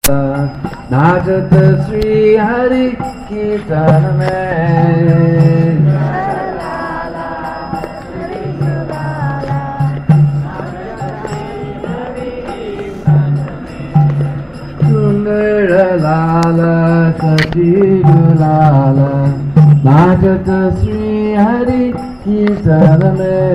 लाला नाचत श्री हरि कीर्तन में सुंदर लाला सजीव लाला नाचत श्री हरि कीर्तन में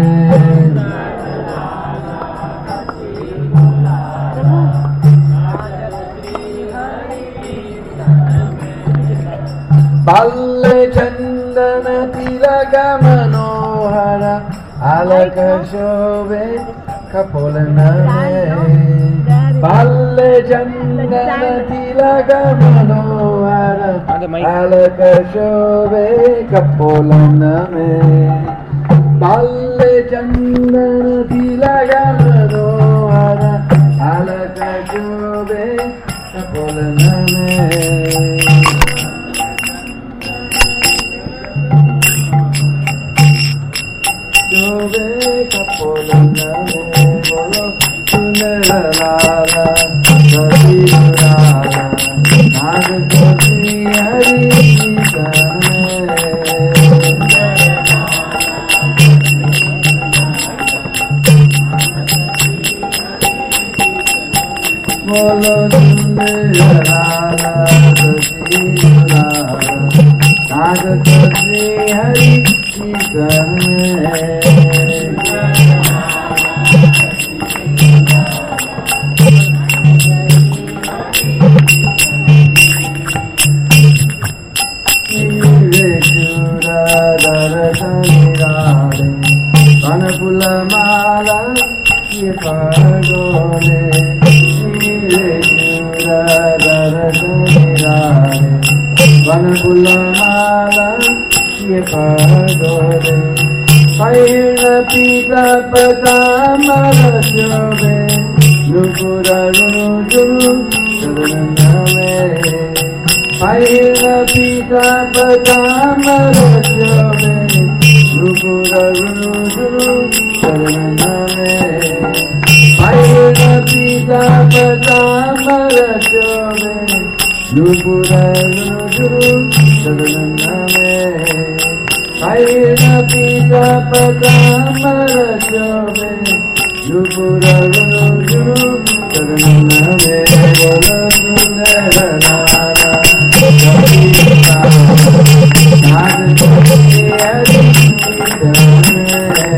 बाल्य चंदन तिलक मनोहर अलक शोभे कपोलन में बाल्य चंदन तिलक मनोहर अलक शोभे कपोलन में बाल्य चंदन तिलक मनोहर अलक शोभे कपोलन में शोभे कपोलन में बोलो सुंदर लाला सजीव लाला नाचत श्री हरि कीर्तन में बोलो सुंदर लाला सजीव लाला नाचत श्री हरि कीर्तन में वनफुल माला ये पगोले वनफुल माला ये पगोले पैण पीता पतामर शोभे नुपुर रुजुरु चरण में पैण पीता पतामर शोभे नुपुर रुजुरु चरण में पैण पीता पतामर शोभे नुपुर रुजुरु चरण में पैण पीता पतामर शोभे नुपुर रुजुरु चरण में बोलो सुंदर लाला सजीव लाला नाचत श्री हरि कीर्तन में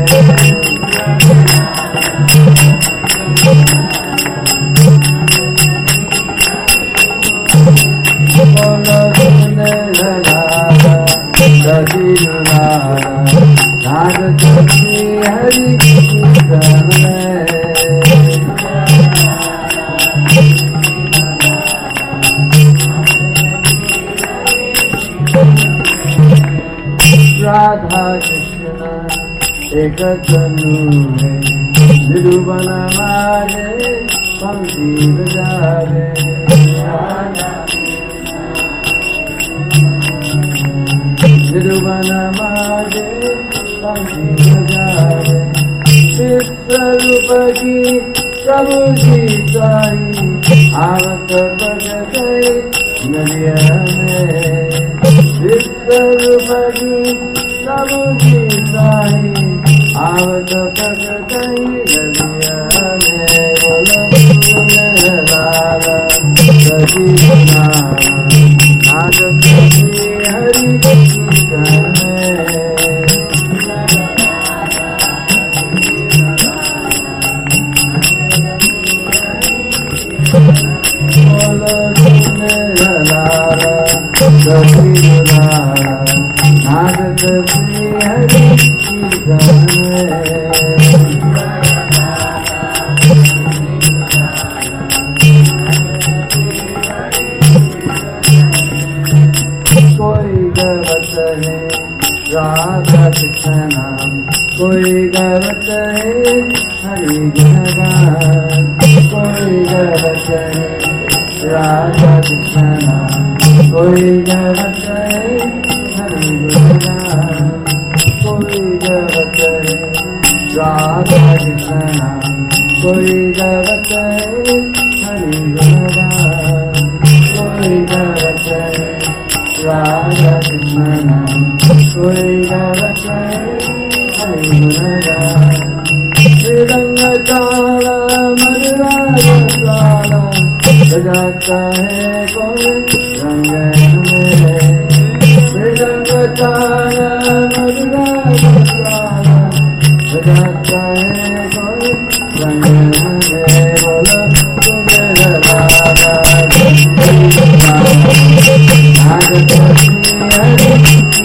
बोलो सुंदर लाला सजीव लाला नाचत श्री हरि कीर्तन में राधा कृष्ण एक तनु है निरूपण मारे पंक्ति बजावे निरूपण मारे पंक्ति बजावे विश्वरूप की प्रभु की साई आवत भगत नदिया में विश्वरूप की प्रभु की साई आवत भगत नदिया में बोलो सुंदर लाला सजीव लाला नाचत श्री हरि कीर्तन में बोलो सुंदर लाला सजीव लाला नाचत श्री हरि कीर्तन में कोई गवत है राधा कृष्ण नाम कोई गवत है हरि गुण गान कोई गवत है राधा कृष्ण नाम कोई गवत है हरि गुण गान कोई गवत है राधा कृष्ण नाम कोई गवत है हरि गुण गान कोई गवत है हरि गुणगान मृदंग ताला मधुराज ताला बजाता है कोई रंग में मृदंग ताला मधुराज ताला बजाता है कोई रंग में बोलो तुझे राधा आज तो हरि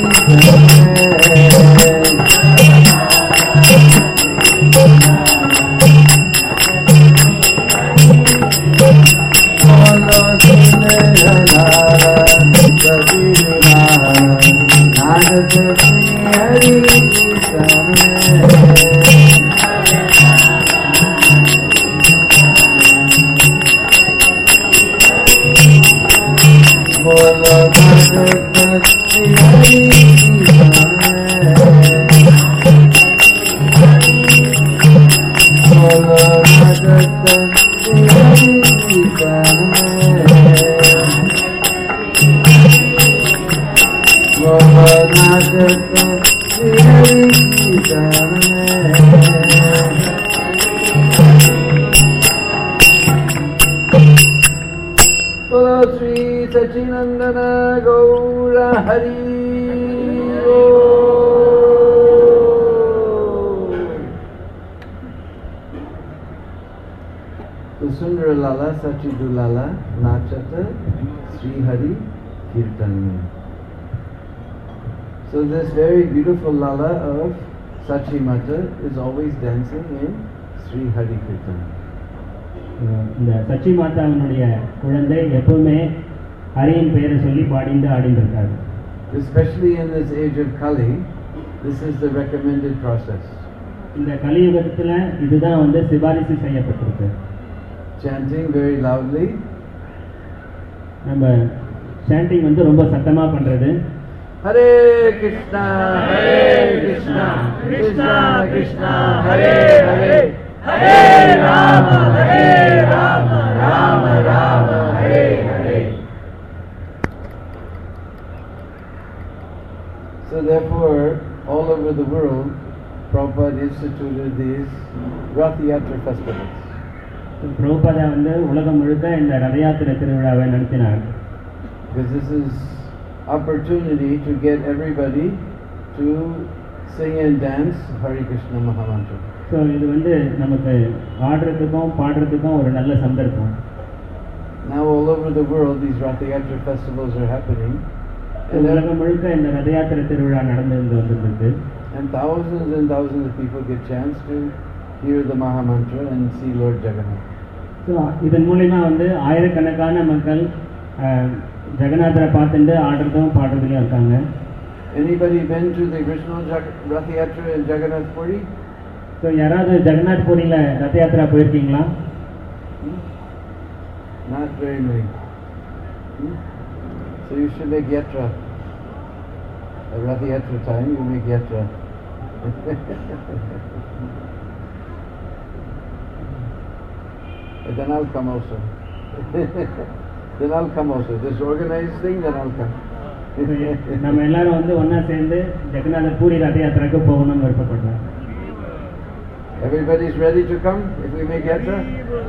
सच्चिनंदन गौर हरि तो सुंदर लाला सचिदु लाला नाचत श्री हरि कीर्तन में. So this very beautiful lala of Sachi Mata is always dancing in Sri Hari Kirtan. இந்த சச்சி மாதாவினுடைய குழந்தை எப்பவுமே ஹரியின் பெயரை சொல்லி பாடிந்து ஆடிந்து இருக்காரு. Especially in this age of Kali, this is the recommended process. இந்த கலியுகத்துல இதுதான் வந்து சிபாரிசு செய்யப்பட்டிருக்கு. Chanting very loudly. நம்ம chanting வந்து ரொம்ப சத்தமா பண்றது. Hare Krishna, Krishna Krishna, Hare Hare, Hare Rama, Rama Rama, Hare Hare. So therefore, all over the world, Prabhupada instituted these Rath Yatra festivals. Prabhupada வந்து உலகம் முழுக்க இந்த ரத யாத்திரை திருவிழாவை நடத்தினார். Because this is opportunity to get everybody to sing and dance Hare Krishna Mahamantra. So இது வந்து நமக்கு ஆடுறதுக்கும் பாடுறதுக்கும் ஒரு நல்ல சந்தர்ப்பம். Now all over the world these Rath Yatra festivals are happening. உலகம் முழுக்க இந்த ரத யாத்திரை திருவிழா நடந்து வந்துருக்கு. And thousands of people get chance to hear the Mahamantra and see Lord Jagannath. So இதன் மூலமா வந்து ஆயிரக்கணக்கான மக்கள் ஜெகநாதரை பார்த்துட்டு ஆடுறதும் பாடுறதுலயும் இருக்காங்க. Anybody been to the Krishna Rath Yatra in Jagannath Puri? So யாராவது ஜெகநாத் பூரியில ரத யாத்திரா போயிருக்கீங்களா? Not very many. So you should make yatra. At Rath Yatra time you make yatra. But then I'll come also. Then I'll come also. This organized thing, then I'll come. நம்ம எல்லாரும் வந்து ஒண்ணா சேர்ந்து ஜெகநாத பூரி ரத யாத்திரைக்கு போகணும்னு விருப்பப்படுறோம். Everybody's ready to come if we make yatra?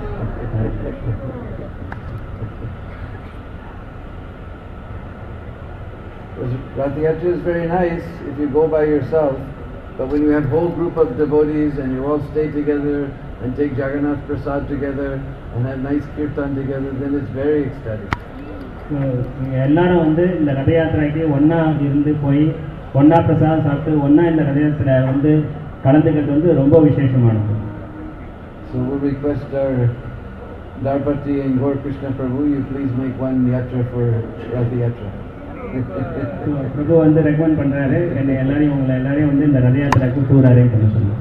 Rath Yatra is very nice if you go by yourself, but when you have a whole group of devotees and you all stay together and take Jagannath Prasad together and have nice kirtan together, then it's very ecstatic. எல்லாரும் வந்து இந்த ரத யாத்திரைக்கு ஒண்ணா இருந்து போய் ஒண்ணா பிரசாதம் சாப்பிட்டு ஒண்ணா இந்த ரத யாத்திரை வந்து கலந்துக்கிறது வந்து ரொம்ப விசேஷமானது. So we'll request our Dharpati and Gaur Krishna Prabhu, you please make one yatra for Rath Yatra. பிரபு வந்து ரெக்கமெண்ட் பண்றாரு எல்லாரையும் உங்களை எல்லாரையும் வந்து இந்த ரத யாத்திரைக்கு டூர் அரேஞ்ச் பண்ண சொல்லுங்க.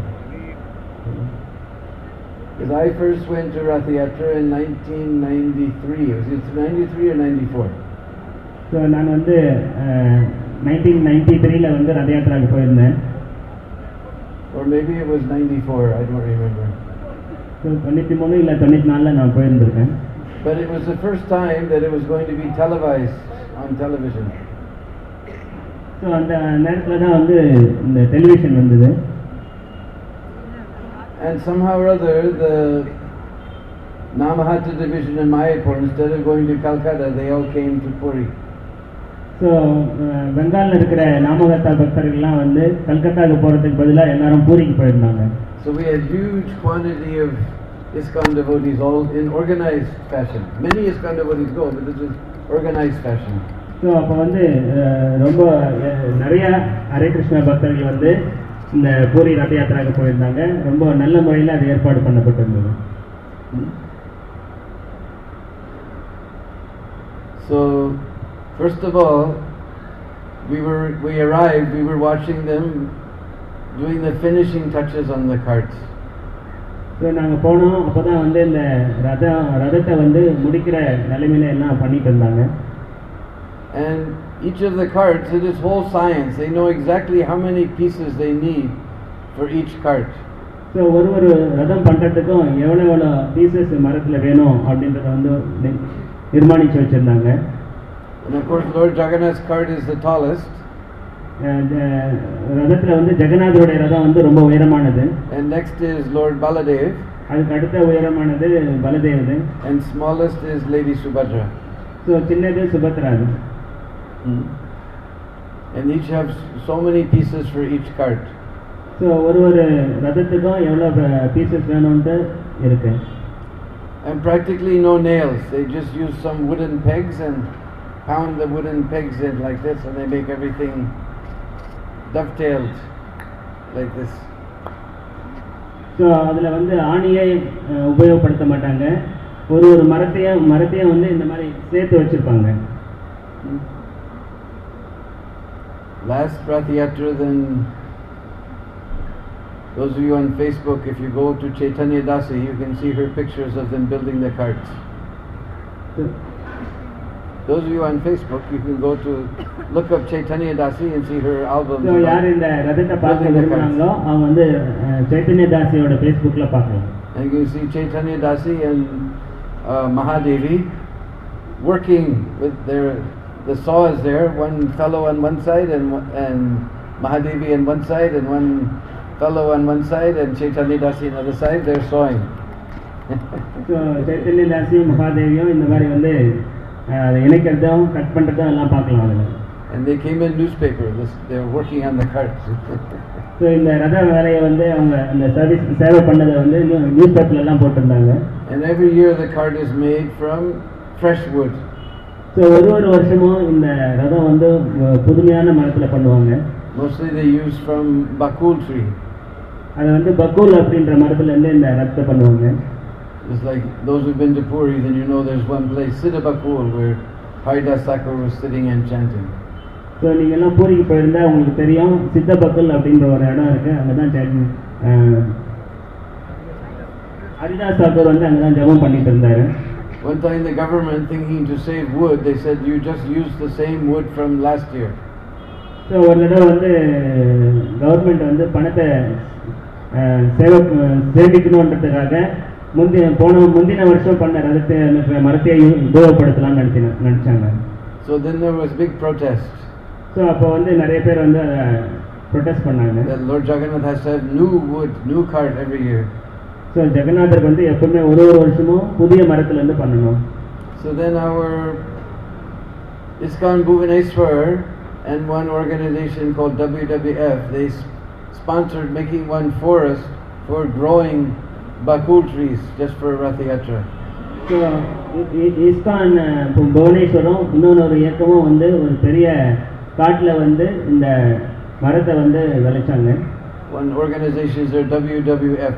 Because I first went to Rath Yatra in 1993. Was it 93 or 94? So நான் வந்து 1993ல வந்து ரத யாத்திரைக்கு போயிருந்தேன். Or maybe it was 94, I don't remember. So 93 இல்ல 94ல நான் போயிருந்திருக்கேன். But it was the first time that it was going to be televised on television. So அந்த நேரத்தில் தான் வந்து இந்த டெலிவிஷன் வந்தது. And somehow or other, the Namahatta division in Mayapur, instead of going to Calcutta, they all came to Puri. So பெங்காலில் இருக்கிற நாமகத்தா பக்தர்கள்லாம் வந்து கல்கத்தாவுக்கு போகிறதுக்கு பதிலாக எல்லாரும் பூரிக்கு போயிருந்தாங்க. So we had huge quantity of ISKCON devotees, all in organized fashion. Many ISKCON devotees go, but this is organized fashion. So அப்போ வந்து ரொம்ப நிறைய ஹரே கிருஷ்ணா பக்தர்கள் வந்து இந்த பூரி ரத யாத்திராவுக்கு போயிருந்தாங்க. ரொம்ப நல்ல முறையில் அது ஏற்பாடு பண்ணப்பட்டிருந்தது. So first of all, we arrived, we were watching them doing the finishing touches on the carts. So நாங்கள் போனோம். அப்போ தான் வந்து இந்த ரதத்தை வந்து முடிக்கிற நிலைமையில எல்லாம் பண்ணிட்டு இருந்தாங்க. And each of the carts, it is whole science. They know exactly how many pieces they need for each cart. So ஒரு ரதம் பண்ணுறதுக்கும் எவ்வளோ பீசஸ் மரத்தில் வேணும் அப்படின்றத வந்து நிர்மாணித்து வச்சுருந்தாங்க. And of course Lord Jagannath's cart is the tallest. ரதத்தில் வந்து ஜெகநாதருடைய ரதம் வந்து ரொம்ப உயரமானது. And next is Lord Baladev. அதுக்கு அடுத்த உயரமானது பலதேவது. And smallest is Lady Subhadra. So சின்னது சுபத்ராது. And each have so many pieces for each cart. So ஒரு ரதத்துக்கும் எவ்வளோ பீசஸ் வேணும்னு இருக்கு. And practically no nails. They just use some wooden pegs and pound the wooden pegs in like this, and they make everything dovetailed like this. So அதில் வந்து ஆணியை உபயோகப்படுத்த மாட்டாங்க. ஒரு மரத்தையும் வந்து இந்த மாதிரி சேர்த்து வச்சுருப்பாங்க. Last Rath Yatra, then those of you on Facebook, if you go to Chaitanya Dasi, you can see her pictures of them building the carts. Those of you on Facebook, you can go to look up Chaitanya Dasi and see her album. So யார் இந்த ரதத்தை பார்க்க விரும்புறாங்களோ அவங்க வந்து சைத்தன்ய தாசியோட Facebookல பார்க்கலாம். And you can see Chaitanya Dasi and Mahadevi working with the saw is there, one fellow on one side and Mahadevi on one side, and one fellow on one side and Chaitanya Dasi on the other side. They're sawing. So Chaitanya Dasi Mahadeviயும் இந்த மாதிரி வந்து இணைக்கிறதும் cut பண்ணுறதும் எல்லாம் பார்க்கலாம் அதில். And they came in newspaper. They were working on the carts. So இந்த ரத வேலையை வந்து அவங்க அந்த சேவை பண்ணதை வந்து நியூஸ் பேப்பர்லாம் போட்டிருந்தாங்க. And every year the cart is made from fresh wood. So ஒரு வருஷமும் இந்த ரதம் வந்து புதுமையான மரத்தில் பண்ணுவாங்க. Mostly they use from bakul tree. அது வந்து பக்கூல் அப்படின்ற மரத்துலேருந்து இந்த ரதத்தை பண்ணுவாங்க. It's like those who've been to Puri, then you know there's one place, Siddha Bakul, where Haridas Thakur was sitting and chanting. So நீங்கள்லாம் பூரிக்கு போயிருந்தா உங்களுக்கு தெரியும், சித்த பக்கல் அப்படின்ற ஒரு இடம் இருக்குது. அங்கே தான் ஹரிதாஸ் தாக்கூர் வந்து அங்கே தான் ஜபம் பண்ணிட்டு இருந்தார். One time the government, thinking to save wood, they said you just use the same wood from last year. So ஒரு தடவை வந்து கவர்மெண்ட் வந்து பணத்தை சேமிக்கணுன்றதுக்காக முந்தின வருஷம் பண்ண மரத்தை உபயோகப்படுத்தலாம்னு நினைச்சாங்க. So then there was big protest. So அப்போ வந்து நிறைய பேர் வந்து அதை ப்ரொடெஸ்ட் பண்ணாங்க. That Lord Jagannath has to have new wood, new cart every year. So ஜெகநாதருக்கு வந்து எப்பவுமே ஒரு வருஷமும் புதிய மரத்துலேருந்து பண்ணணும். So then our ISKCON Bhubaneswar and one organization called WWF, they sponsored making one forest for growing bakul trees just for Rath Yatra. So ISKCON Bhubaneswar இன்னொரு இயக்கமும் வந்து ஒரு பெரிய காட்டில் வந்து இந்த மரத்தை வந்து விளைச்சாங்க. One organization is there, WWF,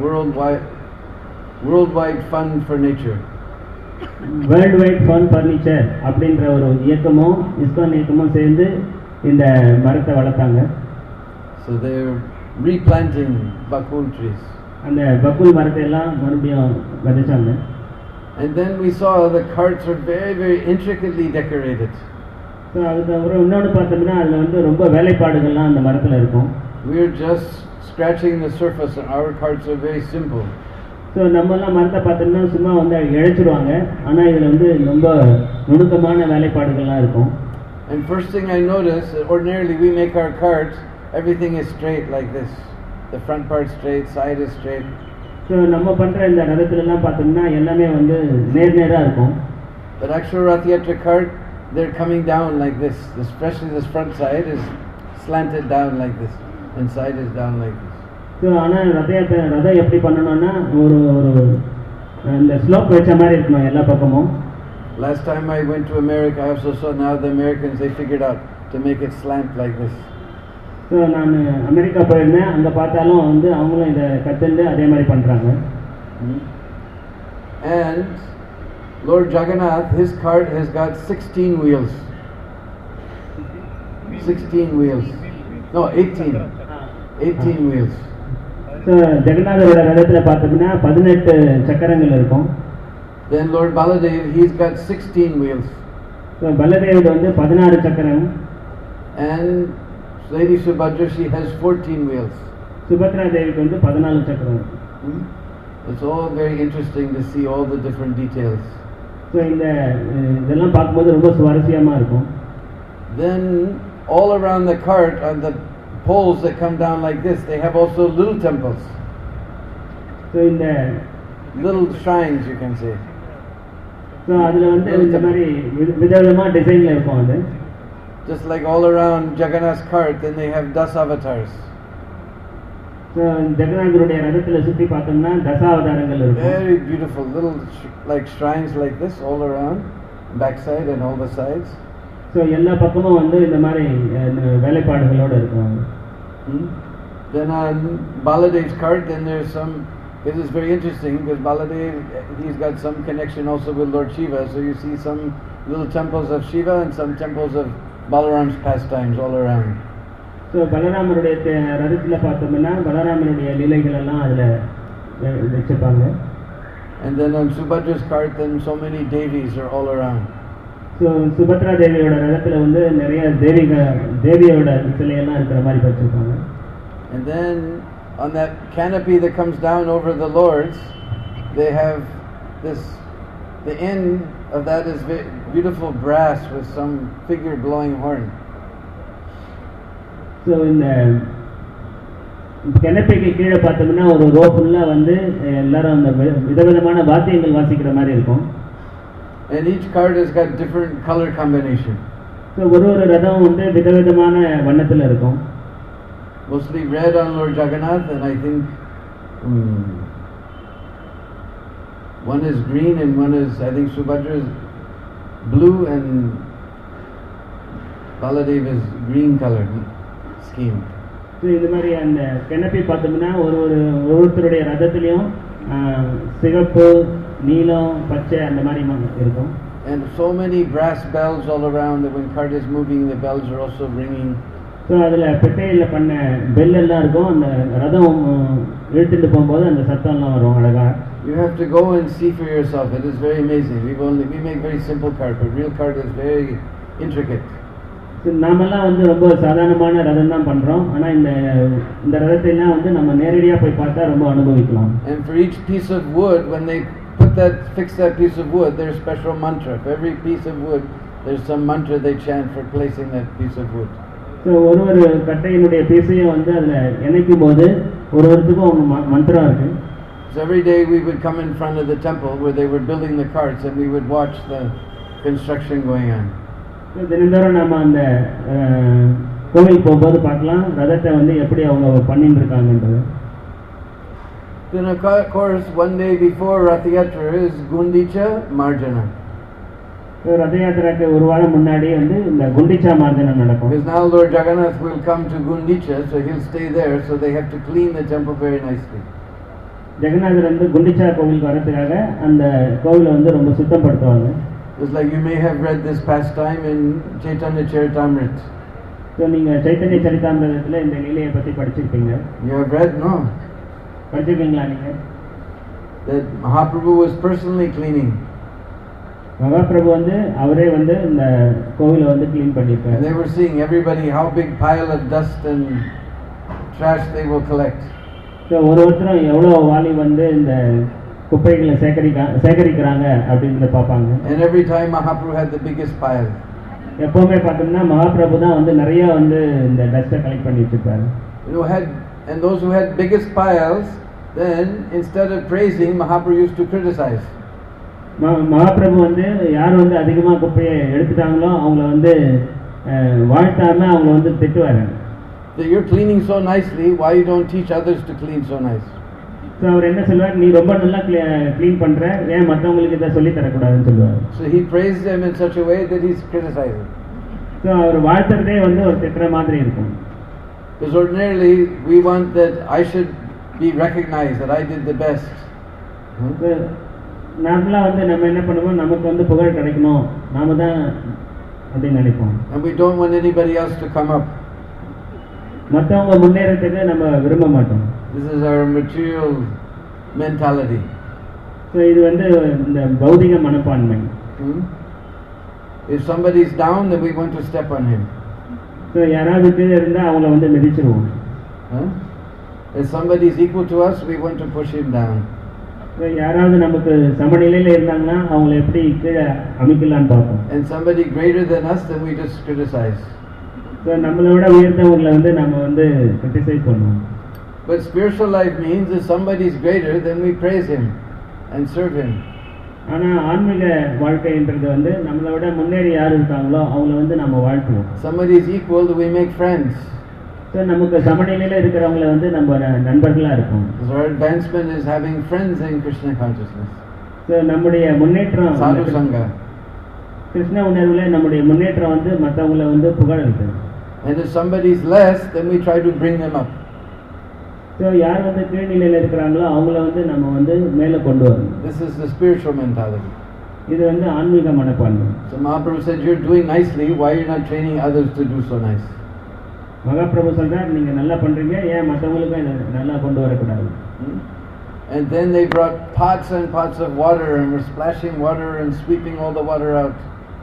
Worldwide Fund for Nature. Worldwide Fund for Nature அப்படின்ற ஒரு இயக்கமும் ISKCON இயக்கமும் சேர்ந்து இந்த மரத்தை வளர்த்தாங்க. So they're replanting bakul trees. அந்த பக்குல் மரத்தை எல்லாம் மறுபடியும் விதைச்சாங்க. And then we saw the carts are very, very intricately decorated. So அதுக்கப்புறம் இன்னொன்று பார்த்தோம்னா அதில் வந்து ரொம்ப வேலைப்பாடுகள்லாம் அந்த மரத்தில் இருக்கும். We're just scratching the surface and our carts are very simple. So நம்மெல்லாம் மரத்தை பார்த்தோம்னா சும்மா வந்து இழைச்சிடுவாங்க. ஆனால் இதில் வந்து ரொம்ப நுணுக்கமான வேலைப்பாடுகள்லாம் இருக்கும். And first thing I noticed, ordinarily we make our carts, everything is straight like this. The front part straight, side is straight. So நம்ம பண்ணுற இந்த ரதத்துலலாம் பார்த்தோம்னா எல்லாமே வந்து நேராக இருக்கும். But actual Rath Yatra cart, they're coming down like this. Especially this front side is slanted down like this, and side is down like this. So ஆனால் ரதம் எப்படி பண்ணணும்னா ஒரு இந்த ஸ்லோப் வச்ச மாதிரி இருக்கணும் எல்லா பக்கமும். Last time I went to America, I also saw now the Americans, they figured out to make it slant like this. So நான் அமெரிக்கா போயிருந்தேன், அங்கே பார்த்தாலும் வந்து அவங்களும் இதை கற்றுண்டு அதே மாதிரி பண்ணுறாங்க. And Lord Jagannath, his cart has got 16 wheels. 16 wheels. No, 18. 18 wheels. So ஜெகநாதரோட ரதத்தில் பார்த்தோம்னா 18 சக்கரங்கள் இருக்கும். Then Lord Baladev, he's got 16 wheels. So பலதேவோட வந்து 16 சக்கரம். And Lady Subhadra, she has 14 wheels. Subhadra தேவிக்கு வந்து 14 சக்கரம். It's all very interesting to see all the different details. So இதெல்லாம் பார்க்கும்போது ரொம்ப சுவாரஸ்யமாக இருக்கும். Then all around the cart, on the poles that come down like this, they have also little temples. So இந்த little shrines, you can say. So அதில் வந்து இந்த மாதிரி விதவிதமாக டிசைனில் இருக்கும் அது. Just like all around Jagannath's cart, then they have Dasavatars. So ஜெகநாதருடைய ரதத்தில் சுற்றி பார்த்தோம்னா தசாவதாரங்கள் இருக்கும். Very beautiful little like shrines like this all around, backside and all the sides. So எல்லா பக்கமும் வந்து இந்த மாதிரி வேலைப்பாடுகளோடு இருக்கும். Then on Baladev's cart, then there's some. It is very interesting because Baladev, he's got some connection also with Lord Shiva. So you see some little temples of Shiva and some temples of Balaram's pastimes all around. So பலராமருடைய ரதத்தில் பார்த்தோம்னா பலராமருடைய லீலைகள் எல்லாம் அதில் வச்சுப்பாங்க. And then on Subhadra's cart, then so many devis are all around. So Subhadra தேவியோட ரதத்தில் வந்து நிறைய தேவியோட சிலையெல்லாம் இருக்கிற மாதிரி வச்சுருப்பாங்க. And then on that canopy that comes down over the lords, they have this, the end of that is beautiful brass with some figure blowing horn. So இந்த கெனப்பைக்கு கீழே பார்த்தோம்னா ஒரு ரோ ஃபுல்லாக வந்து எல்லாரும் அந்த விதவிதமான வாத்தியங்கள் வாசிக்கிற மாதிரி இருக்கும். And each cart has got different color combination. So ஒரு ரதம் வந்து விதவிதமான வண்ணத்தில் இருக்கும். Mostly red on Lord Jagannath, and I think one is green and one is, I think Subhadra is blue and Baladev is green colored scheme. So இது மாதிரி அந்த கெனப்பி பார்த்தோம்னா ஒருத்தருடைய ரதத்துலேயும் சிகப்பு நீலம் பச்சை அந்த மாதிரி இருக்கும். And so many brass bells all around that when cart is moving, the bells are also ringing. So அதில் பெட்டையில் பண்ண பெல் எல்லாம் இருக்கும். அந்த ரதம் இழுத்துட்டு போகும்போது அந்த சத்தம்லாம் வரும் அழகா. You have to go and see for yourself. It is very amazing. We make very simple cart, but real cart is very intricate. நாமெல்லாம் வந்து ரொம்ப சாதாரணமான ரதம் தான் பண்றோம். ஆனா இந்த ரதத்தைலாம் வந்து நம்ம நேரடியா போய் பார்த்தா ரொம்ப அனுபவிக்கலாம். And for each piece of wood, when they fix that piece of wood, there's special mantra. For every piece of wood, there's some mantra they chant for placing that piece of wood. So ஒரு கட்டையினுடைய பீஸையும் வந்து அதில் இணைக்கும் போது ஒருவருக்கும் ஒரு மந்திரம் இருக்கு. So every day we would come in front of the temple where they were building the carts, and we would watch the construction going on. தினந்தோறும் நம்ம அந்த கோவில் போகும்போது பார்க்கலாம் ரதத்தை வந்து எப்படி அவங்க பண்ணிட்டு இருக்காங்கன்றது. Then of course one day before Rath Yatra is Gundicha Marjana. ரத யாத்திரைக்கு ஒரு வாரம் முன்னாடி வந்து இந்த குண்டிச்சா மார்ஜனம் நடக்கும். Because now Lord Jagannath will come to Gundicha, so he'll stay there, so they have to clean the temple very nicely. ஜெகநாதர் வந்து குண்டிச்சா கோவிலுக்கு வரதுக்காக அந்த கோவிலை வந்து ரொம்ப சுத்தப்படுத்துவாங்க. Just like you may have read this pastime in Chaitanya Charitamrita. So நீங்க சைத்தன்ய சரிதாமிரதத்துல இந்த லீலையை பத்தி படிச்சிருப்பீங்க. You have read, no? படிச்சிருக்கீங்களா நீங்க? That Mahaprabhu was personally cleaning. Mahaprabhu வந்து அவரே வந்து இந்த கோவிலை வந்து க்ளீன் பண்ணிருக்காரு. And they were seeing everybody how big pile of dust and trash they will collect. So ஒருத்தரும் எவ்வளவு வாளி வந்து இந்த குப்பைகளை சேகரிக்கிறாங்க அப்படிங்கறத பாப்பாங்க. And every time Mahaprabhu had the biggest pile. எப்பவுமே பார்த்தோம்னா மகாபிரபு தான் வந்து நிறைய வந்து இந்த டஸ்ட்டை கலெக்ட் பண்ணி வச்சிருப்பாரு. And those who had biggest piles, then instead of praising, Mahaprabhu used to criticize. Mahaprabhu வந்து யார் வந்து அதிகமாக குப்பையை எடுத்துட்டாங்களோ அவங்கள வந்து வாழ்த்தாம அவங்க வந்து திட்டுவாரு. So you're cleaning so nicely, why you don't teach others to clean so nice? So அவர் என்ன சொல்வார், நீ ரொம்ப நல்லா க்ளீன் பண்ற, ஏன் மற்றவங்களுக்கு இதை சொல்லி தரக்கூடாதுன்னு சொல்லுவார். So he praised them in such a way that he's criticizing. So அவர் வாழ்த்துறதே வந்து ஒரு திட்டுற மாதிரி இருக்கும். Because ordinarily we want that I should be recognized, that I did the best. நார்மலாக வந்து நம்ம என்ன பண்ணுவோம், நமக்கு வந்து புகழ் கிடைக்கணும், நாம தான் அப்படின்னு நினைப்போம். And we don't want anybody else to come up. மற்றவங்க முன்னேறதுக்கு நம்ம விரும்ப மாட்டோம். This is our material mentality. So இது வந்து இந்த பௌதிக மனப்பான்மை. If somebody is down, then we want to step on him. So யாராவது கீழே இருந்தால் அவங்கள வந்து மிதிச்சிருவோம். If somebody is equal to us, we want to push him down. So யாராவது நமக்கு சமநிலையில் இருந்தாங்கன்னா அவங்கள எப்படி கீழே அமைக்கலான்னு பார்ப்போம். And somebody greater than us, then we just criticize. So நம்மளோட உயர்ந்தவங்களை வந்து நம்ம வந்து கிரிட்டிசைஸ் பண்ணுவோம். But spiritual life means if somebody is greater, then we praise him and serve him. ஆனால் ஆன்மீக வாழ்க்கைன்றது வந்து நம்மளோட முன்னேறி யார் இருக்காங்களோ அவங்கள வந்து நம்ம வாழ்த்துவோம். Somebody is equal, we make friends. So நமக்கு சமநிலையில் இருக்கிறவங்கள வந்து நம்ம நண்பர்களாக இருப்போம். So our advancement is having friends in Krishna consciousness. So நம்முடைய முன்னேற்றம் Sadhu Sangha. கிருஷ்ண உணர்வில் நம்முடைய முன்னேற்றம் வந்து மற்றவங்கள வந்து புகழ் இருக்குது. And if somebody is less, then we try to bring them up. So யார் வந்து கீழ்நிலையில் இருக்கிறாங்களோ அவங்கள வந்து நம்ம வந்து மேலே கொண்டு வரணும். This is the spiritual mentality. இது வந்து ஆன்மீக மனப்பான்மை. So Mahaprabhu said, you're doing nicely, why are you not training others to do so nice? Mahaprabhu சொல்றார், நீங்க நல்லா பண்றீங்க, ஏன் மற்றவங்களுக்கும் இதை நல்லா கொண்டு வரக்கூடாது? And then they brought pots and pots of water and were splashing water and sweeping all the water out.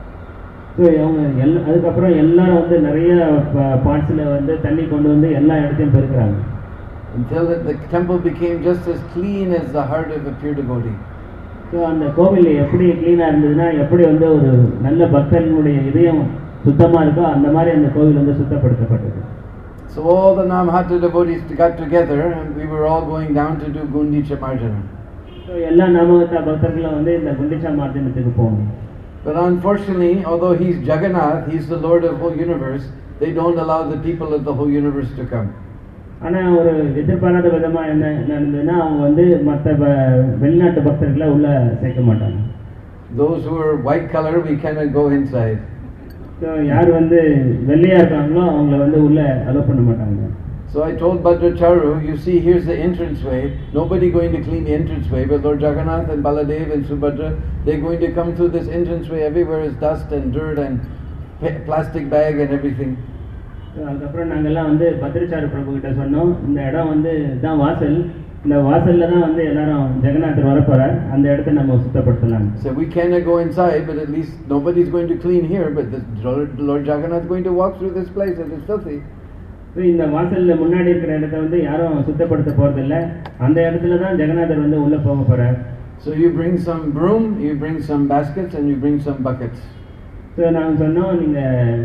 So அவங்க அதுக்கப்புறம் எல்லாரும் வந்து நிறைய பாட்ஸில் வந்து தண்ணி கொண்டு வந்து எல்லா இடத்தையும் பெருக்கிறாங்க. Until the temple became just as clean as the heart of a pure devotee. So அந்த கோவில் எப்படி க்ளீனாக இருந்ததுன்னா, எப்படி வந்து ஒரு நல்ல பக்தனுடைய இதயம் சுத்தமாக இருக்கோ அந்த மாதிரி அந்த கோவில் வந்து சுத்தப்படுத்தப்பட்டது. So all the Namhata devotees got together and we were all going down to do Gundicha Marjana. So எல்லா நாமகத்தா பக்தர்களும் வந்து இந்த குண்டிச்சா மார்ஜனத்துக்கு போகணும். But unfortunately, although he's Jagannath, he's the Lord of the whole universe, they don't allow the people of the whole universe to come. ஆனால் ஒரு எதிர்பாராத விதமாக என்ன நடந்ததுன்னா, அவங்க வந்து மற்ற வெளிநாட்டு பக்தர்களை உள்ள சேர்க்க மாட்டாங்க. Those who are white color, we cannot go inside. So யார் வந்து வெள்ளையாக இருக்காங்களோ அவங்கள வந்து உள்ள அலோவ் பண்ண மாட்டாங்க. So I told Bhadracharu, you see, here's the entrance way. Nobody going to clean the entrance way, but Lord Jagannath and Baladev and Subhadra, they're going to come through this entrance way. Everywhere is dust and dirt and plastic bag and everything. அதுக்கப்புறம் நாங்கள்லாம் வந்து பத்ரச்சாரு பிரபு கிட்ட சொன்னோம், இந்த இடம் வந்து தான் வாசல், இந்த வாசல்ல தான் வந்து எல்லாரும் ஜெகநாதர் வரப்போறார், அந்த இடத்தை நம்ம சுத்தப்படுத்தலாம். So we cannot go inside, but at least nobody is going to clean here, but the Lord Jagannath is going to walk through this place and it's filthy. இந்த வாசல்ல முன்னாடி இருக்கிற இடத்தை வந்து யாரும் சுத்தப்படுத்த போறது இல்லை, அந்த இடத்துல தான் ஜெகநாதர் வந்து உள்ள போக போறார். So you bring some broom, you bring some baskets and you bring some buckets. So நாங்கள் சொன்னோம், நீங்க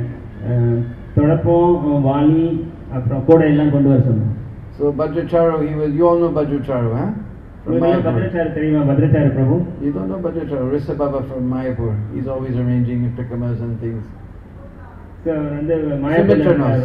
தொடப்பம், வாளி, அப்புறம் கூடை எல்லாம் கொண்டு வர சொன்னோம். So Bhadracharu, you all know Bhadracharu, huh? Bhadracharu தெரியுமா? Bhadracharu Prabhu. You don't know Bhadracharu? Risa Baba from Mayapur. He's always arranging prikamas and things. So அவர் வந்து Mayapur.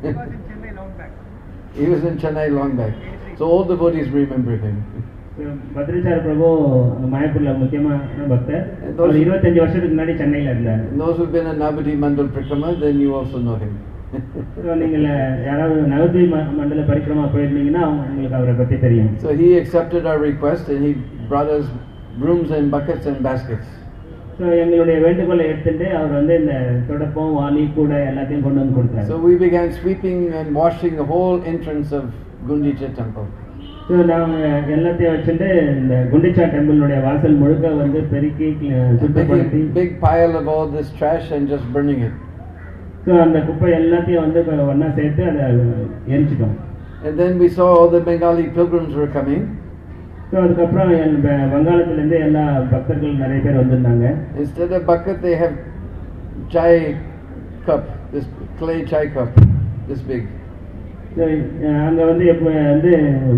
He was in Chennai long back. So all devotees remember him. பத்ரச்சாரு பிரபு மாயப்பூர்ல முக்கியமான பக்தர். அவர் 25 வருஷத்துக்கு முன்னாடி சென்னையில இருந்தார். Those who've been in Navadvip Mandal Prikrama, then you also know him. நீங்கள் யாராவது நவத்வீப் மண்டல பரிக்கிரமா போயிருந்தீங்கன்னா உங்களுக்கு அவரை பற்றி தெரியும். So he accepted our request and he brought us brooms and buckets and baskets. So எங்களுடைய வேண்டுகோளை எடுத்துட்டு அவர் வந்து இந்த தொடப்பம், வாளி, கூடை எல்லாத்தையும் கொண்டு வந்து கொடுத்தாரு. So we began sweeping and washing the whole entrance of Gundicha temple. So நாங்கள் எல்லாத்தையும் வச்சுட்டு இந்த குண்டிச்சா டெம்பிளுடைய வாசல் முழுக்க வந்து பெருக்கி சுத்தப்படுத்தி, big pile of all this trash and just burning it. So அந்த குப்பை எல்லாத்தையும் வந்து ஒன்றா சேர்த்து அதை எரிச்சிட்டோம். And then we saw all the Bengali pilgrims were coming. So அதுக்கப்புறம் வங்காளத்துலேருந்து எல்லா பக்தர்கள் நிறைய பேர் வந்திருந்தாங்க. Instead of bucket they have chai cup, this clay chai cup, this big. அங்க வந்து எப்ப வந்து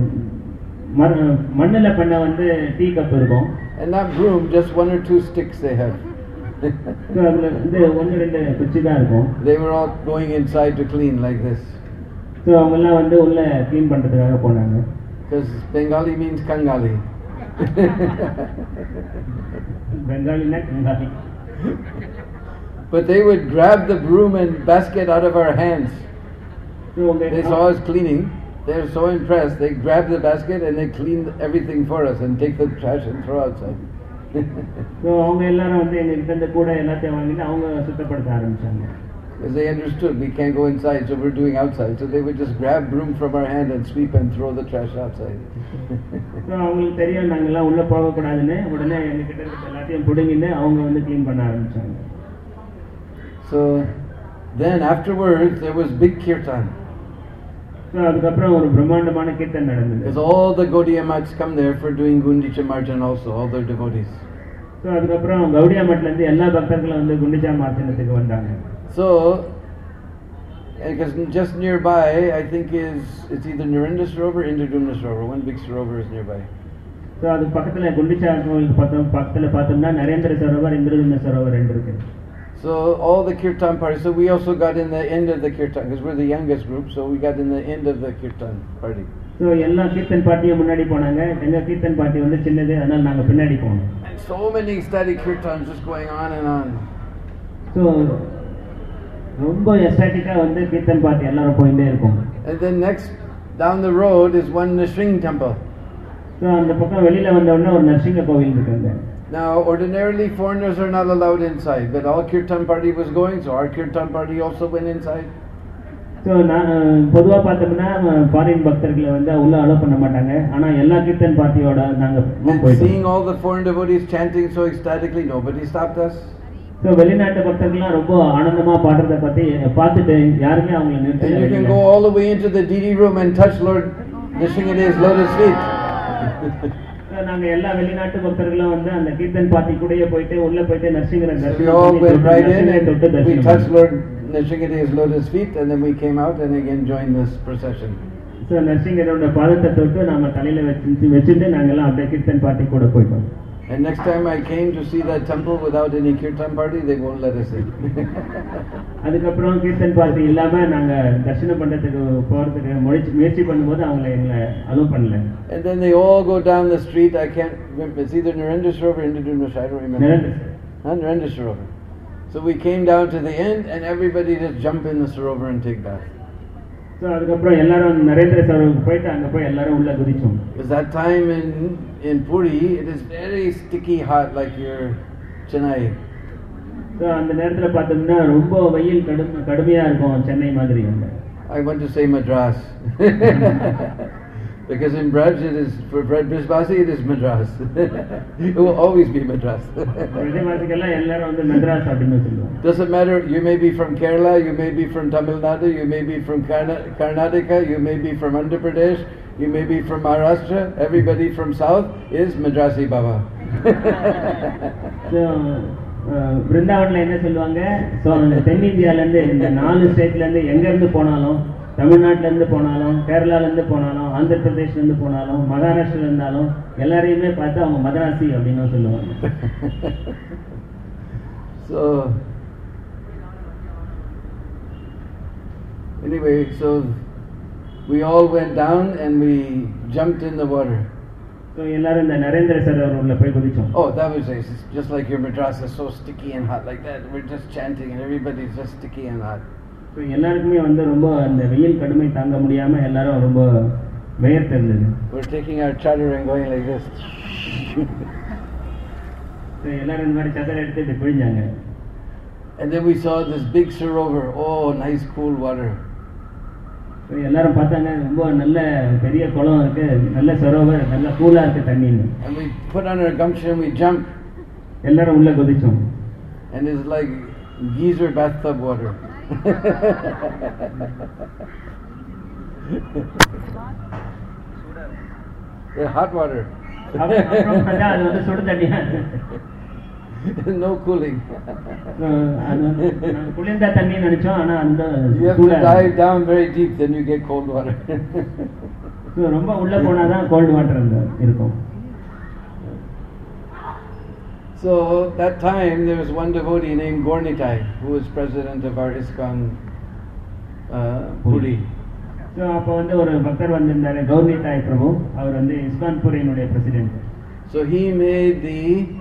மண்ணுல பண்ண வந்து டீ கப் இருக்கும். And that broom, just 1 or 2 sticks they have. அதுல வந்து 1-2 குச்சி தான் இருக்கும். They were all going inside to clean like this. So அவங்க எல்லாம் வந்து உள்ள க்ளீன் பண்றதுக்காக போனாங்க. Because Bengali means Kangali. Bengali na Kangali. But they would grab the broom and basket out of our hands. They saw us cleaning. They were so impressed. They grabbed the basket and they cleaned everything for us and take the trash and throw outside. So அவங்க எல்லாரும் வந்து எங்க கிட்ட இந்த கூட எல்லாத்தையும் வாங்கிட்டு அவங்க சுத்தப்படுத்த ஆரம்பிச்சாங்க. Because they understood we can't go inside, so we're doing outside. So they would just grab broom from our hand and sweep and throw the trash outside. So அவங்களுக்கு தெரியும் நாங்க எல்லாம் உள்ள போக கூடாதுன்னு உடனே எங்க கிட்ட இருக்க எல்லாத்தையும் புடுங்கிட்டு அவங்க வந்து க்ளீன் பண்ண ஆரம்பிச்சாங்க. So then afterwards there was big kirtan. So அதுக்கப்புறம் ஒரு பிரம்மாண்டமான கீர்த்தனை நடந்தது. Because all the Gaudiya Mats come there for doing Gundicha Marjan also, all their devotees. So அதுக்கப்புறம் கௌடியா மட்ல இருந்து எல்லா பக்தர்களும் வந்து குண்டிச்சா மார்த்தனத்துக்கு வந்தாங்க. So because just nearby I think it's either Narendra Sarovar or Indradumna Sarovar. One big Sarovar is nearby. So அது பக்கத்துல குண்டிச்சா கோயிலுக்கு பக்கத்துல பார்த்தோம்னா நரேந்திர சரோவர் இந்திரதும்ன சரோவர் ரெண்டு இருக்கு. So all the kirtan party, so we also got in the end of the kirtan because we're the youngest group, so we got in the end of the kirtan party. So எல்லா கீர்த்தன் பார்ட்டியும் முன்னாடி போனாங்க. எங்க kirtan party வந்து சின்னது, அதனால நாங்க பின்னாடி போனோம். So many ecstatic kirtans just going on and on. So ரொம்ப எஸ்டாட்டிக்கா வந்து கீர்த்தன் பார்ட்டி எல்லாரும் போயிட்டே இருக்கும். And then next down the road is one Nrsimha temple. So அந்த பக்கம் வெளியில வந்த உடனே ஒரு நரசிங்க கோவில் இருக்குங்க. Now ordinarily foreigners are not allowed inside, but all kirtan party was going, so our kirtan party also went inside. So பொதுவா பார்த்தோம்னா ஃபாரின் பக்தர்களை வந்து உள்ள அலோ பண்ண மாட்டாங்க. ஆனா எல்லா கீர்த்தன் பார்ட்டியோட நாங்க போயிட்டோம். Seeing all the foreign devotees chanting so ecstatically, nobody stopped us. So வெளிநாட்டு பக்தர்கள்லாம் ரொம்ப ஆனந்தமா பாடுறத பார்த்துட்டு யாருமே அவங்களை நிறுத்தல. And you can go all the way into the DD room and touch Lord Nrsimha's lotus feet. நாங்க எல்லா வெளிநாட்டு பக்தர்களும் வந்து அந்த கீர்த்தன் பார்ட்டி கூடயே போயிட்டு உள்ள போயிட்டு நரசிங்கரை தரிசனம் பண்ணி we all went right in and we touched Lord Nrsimha's lotus feet and then we came out and again joined this procession. So நரசிங்கரோட பாதத்தை தொட்டு நாம தலையில வச்சிட்டு நாங்க எல்லாம் அப்படியே கீர்த்தன் பார்ட்டி கூட போய்ட்டோம். And next time I came to see that temple without any kirtan party, they won't let us in. அதுக்கப்புறம் கீர்த்தன் பார்ட்டி இல்லாம நாங்க தரிசனம் பண்றதுக்கு போறதுக்கு முயற்சி பண்ணும்போது அவங்களை எங்களை அலோ பண்ணல. And then they all go down the street. I can't remember, it's either Narendra Sarovar or Indradumna Sarovar, I don't remember. Narendra Sarovar. So we came down to the end and everybody just jump in the Sarovar and take bath. So அதுக்கப்புறம் எல்லாரும் நரேந்திர சரோவருக்கு போயிட்டு அங்க போய் எல்லாரும் உள்ள குதிச்சோம். Because that time in Puri it is very sticky hot like your Chennai. So அந்த நேரத்துல பார்த்தோம்னா ரொம்ப வெயில் கடுமையா இருக்கும் சென்னை மாதிரி. I want to say Madras. Because in Braj it is, for Brisbasi it is Madras. It will always be Madras. Doesn't matter, you may be from Kerala, you may be from Tamil Nadu, you may be from Karnataka, you may be from Andhra Pradesh, you may be from Maharashtra, everybody from South is Madrasi Baba. So, பிருந்தாவன்ல என்ன சொல்லுவாங்க, தென்னிந்தியால இருந்து இந்த 4 ஸ்டேட்ல இருந்து எங்க இருந்து போனாலும், தமிழ்நாட்டுல இருந்து போனாலும், கேரளால இருந்து போனாலும், ஆந்திர பிரதேஷ்ல இருந்து போனாலும், மகாராஷ்டிரல இருந்தாலும் எல்லாரையுமே பார்த்து அவங்க மதராசி அப்படின்னு சொல்லுவாங்க. So anyway, so we all went down and we jumped in the water. So எல்லாரும் இந்த நரேந்திர சரோவர் உள்ள போய் குதிச்சோம். Oh, that was nice. It's just like your Madras is so sticky and hot like that. We're just chanting and everybody's just sticky and hot. So எல்லாருக்குமே வந்து ரொம்ப அந்த வெயில் கடுமை தாங்க முடியாம எல்லாரும் ரொம்ப வேர்த்து இருந்தது. We're taking our chadar and going like this. So எல்லாரும் இந்த மாதிரி சதர் எடுத்து போயிஞ்சாங்க. And then we saw this big sarovar. Oh, nice cool water. So எல்லாரும் பார்த்தாங்க ரொம்ப நல்ல பெரிய குளம் இருக்கு, நல்ல சரோவர், நல்ல கூலா இருக்கு தண்ணின்னு. And we put on our gumsha and we jumped. எல்லாரும் உள்ள குதிச்சோம். And it's like geyser bathtub water. The hot water. அது வந்து சுடு தண்ணியா. No cooling. அது வந்து நாங்க குளிர்ந்த தண்ணி நினைச்சோம், ஆனா அந்த You have to dive down very deep, then you get cold water. ரொம்ப உள்ள போனாதான் கோல்டு வாட்டர் இருக்கும். So that time there was one devotee named Gornitai who was president of our ISKCON Puri. So அப்போ வந்து ஒரு பக்தர் வந்திருந்தாரு, கௌர்னிதாய் பிரபு. அவர் வந்து இஸ்கான் பூரியினுடைய president. So he made the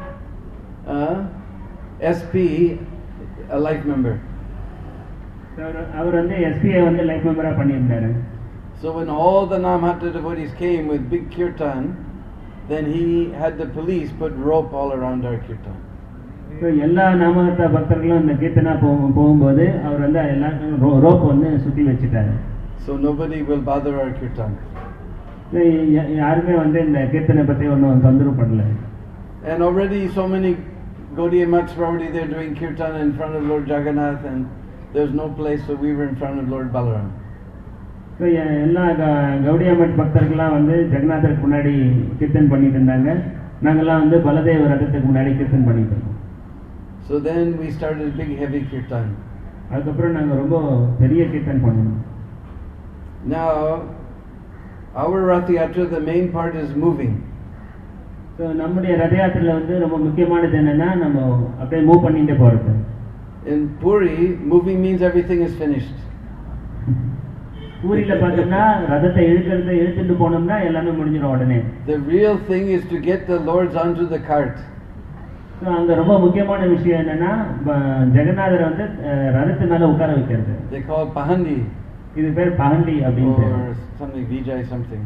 SP a life member. அவர் வந்து SPA வந்து லைஃப் மெம்பரா பண்ணியிருந்தாரு. So when all the Namhatta devotees came with big kirtan, then he had the police put rope all around our kirtan. So எல்லா நாமகத்த பக்தர்களும் இந்த கீர்த்தனா போகும்போது அவர் வந்து எல்லாரும் ரோப் வந்து சுத்தி வச்சிட்டாரு. So nobody will bother our kirtan. யாருமே வந்து இந்த கீர்த்தனை பத்தி ஒன்றும் தொந்தரவு பண்ணல. And already so many Gaudiya Mats were already there doing kirtan in front of Lord Jagannath, and there's no place, so we were in front of Lord Balaram. So எல்லா கௌடியா மட் பக்தர்கள்லாம் வந்து ஜெகநாதருக்கு முன்னாடி கீர்த்தன் பண்ணிட்டு இருந்தாங்க. நாங்கள்லாம் வந்து பலதேவ ரதத்துக்கு முன்னாடி கீர்த்தன் பண்ணிட்டு இருந்தோம். So then we started big heavy kirtan. அதுக்கப்புறம் நாங்கள் ரொம்ப பெரிய கீர்த்தன் பண்ணோம். Now our Rath Yatra, the main part is moving. So நம்முடைய ரத யாத்திரையில் வந்து ரொம்ப முக்கியமானது என்னன்னா நம்ம அப்படியே மூவ் பண்ணிட்டு போறது. In Puri, moving means everything is finished. பூரியில பார்த்தோம்னா ரதத்தை இழுத்துட்டு போனோம்னா எல்லாமே முடிஞ்சிடும் உடனே. The real thing is to get the lords onto the cart. So அங்க ரொம்ப முக்கியமான விஷயம் என்னன்னா ஜெகநாதரை வந்து ரதத்து மேல உட்கார வைக்கிறது. They call Pahandi. இது பேர் பஹண்டி அப்படின்னு. Or something Vijay something.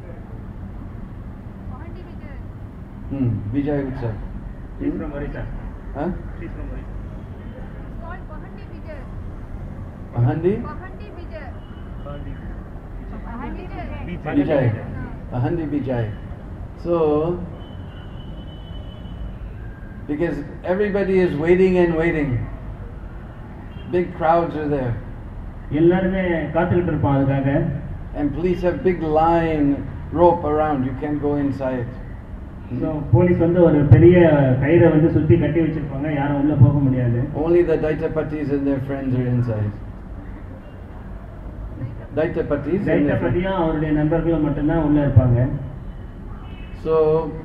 Pahandi Vijay. Vijay Utsav. She's from Orissa. Huh? She's from Orissa. It's called Pahandi Vijay. Pahandi? Pahandi Vijay. Pahandi. Pahandi Vijay. Vijay. Pahandi Vijay. So because everybody is waiting and waiting. Big crowds are there. எல்லாருமே காத்துக்கிட்டு இருப்பாங்க அதுக்காக. And police have big line rope around. You can't go inside. So police வந்து ஒரு பெரிய கயிறை வந்து சுத்தி கட்டி வச்சிருப்பாங்க, யாரும் உள்ள போக முடியாது. Only the Daitapatis and their friends are inside. தைத்தபதியும் அவருடைய நண்பர்களும் மட்டும்தான் உள்ள இருப்பாங்க. So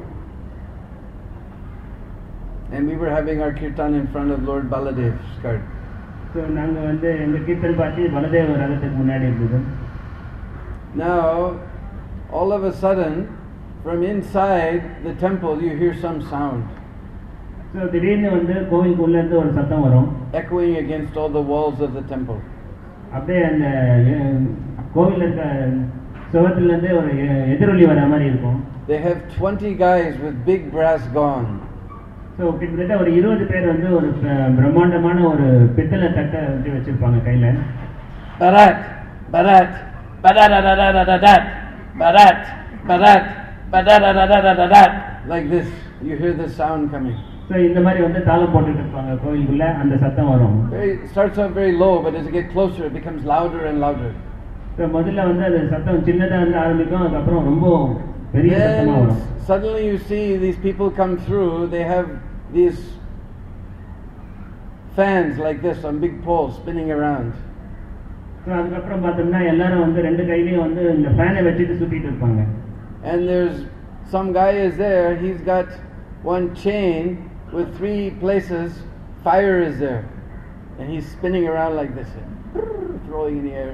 and we were having our kirtan in front of Lord Baladev's cart. So நாங்க வந்து எங்க கீர்த்தன் பார்த்து பலதேவ ரதத்துக்கு முன்னாடி இருந்தது. Now all of a sudden from inside the temple you hear some sound. So திடீர்னு வந்து கோவிலுக்குள்ள இருந்து ஒரு சத்தம் வரும். Echoing against all the walls of the temple. அப்படியே அந்த கோவில்ல இருக்க சுவத்துல இருந்து ஒரு எதிரொலி வர மாதிரி இருக்கும். They have 20 guys with big brass gong. So கிட்டத்தட்ட ஒரு 20 பேர் வந்து ஒரு பிரம்மாண்டமான ஒரு பித்தளை தட்டை வச்சு வச்சிருப்பாங்க கையில. Barat, barat, badadadadadadat, barat, barat, badadadadadadat. Like this, you hear the sound coming. So இந்த மாதிரி வந்து தாளம் போட்டுட்டு இருப்பாங்க கோவிலுக்குள்ள, அந்த சத்தம் வரும். It starts out very low, but as you get closer, it becomes louder and louder. So முதல்ல வந்து அந்த சத்தம் சின்னதா வந்து ஆரம்பிக்கும், அதுக்கப்புறம் ரொம்ப பெரிய சத்தமா வரும். Suddenly you see these people come through. They have these fans like this on big poles spinning around. So அதுக்கப்புறம் பார்த்தோம்னா எல்லாரும் வந்து ரெண்டு கையிலயும் வந்து இந்த ஃபேனை வச்சுட்டு சுத்திட்டு இருப்பாங்க. And there's some guy is there. He's got one chain with 3 places. Fire is there, and he's spinning around like this, throwing in the air.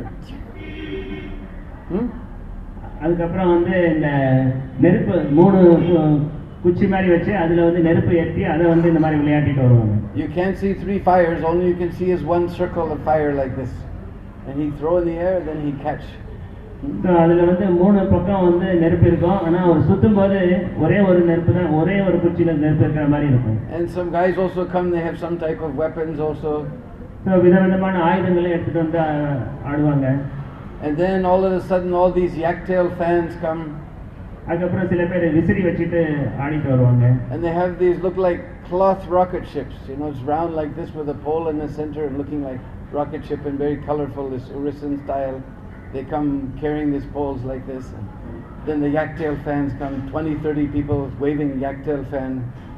அதுக்கப்புறம் வந்து இந்த நெருப்பு 3 குச்சி மாதிரி வச்சு அதுல வந்து நெருப்பு ஏற்றி அதை வந்து இந்த மாதிரி விளையாடிட்டு வருவாங்க. You can't see 3 fires. Only you can see is one circle of fire like this, and he throw in the air, then he catch. So அதுல வந்து 3 பக்கம் வந்து நெருப்பு இருக்கும், ஆனா அவர் சுத்தும் போது ஒரே ஒரு நெருப்பு தான், ஒரே ஒரு குச்சியில நெருப்பு இருக்கிற மாதிரி இருக்கும். And some guys also come. They have some type of weapons also. So விதவிதமான ஆயுதங்களை எடுத்துட்டு வந்து ஆடுவாங்க. And then all of a sudden, all these yak-tail fans come. அதுக்கப்புறம் சில பேர் விசிறி வச்சுட்டு ஆடிட்டு வருவாங்க. And they have these look like cloth rocket ships. You know, it's round like this with a pole in the center, looking like rocket ship and very colorful. This Urissan style. They come carrying these poles like this. And then the yak-tail fans come. 20-30 people waving yak-tail fan.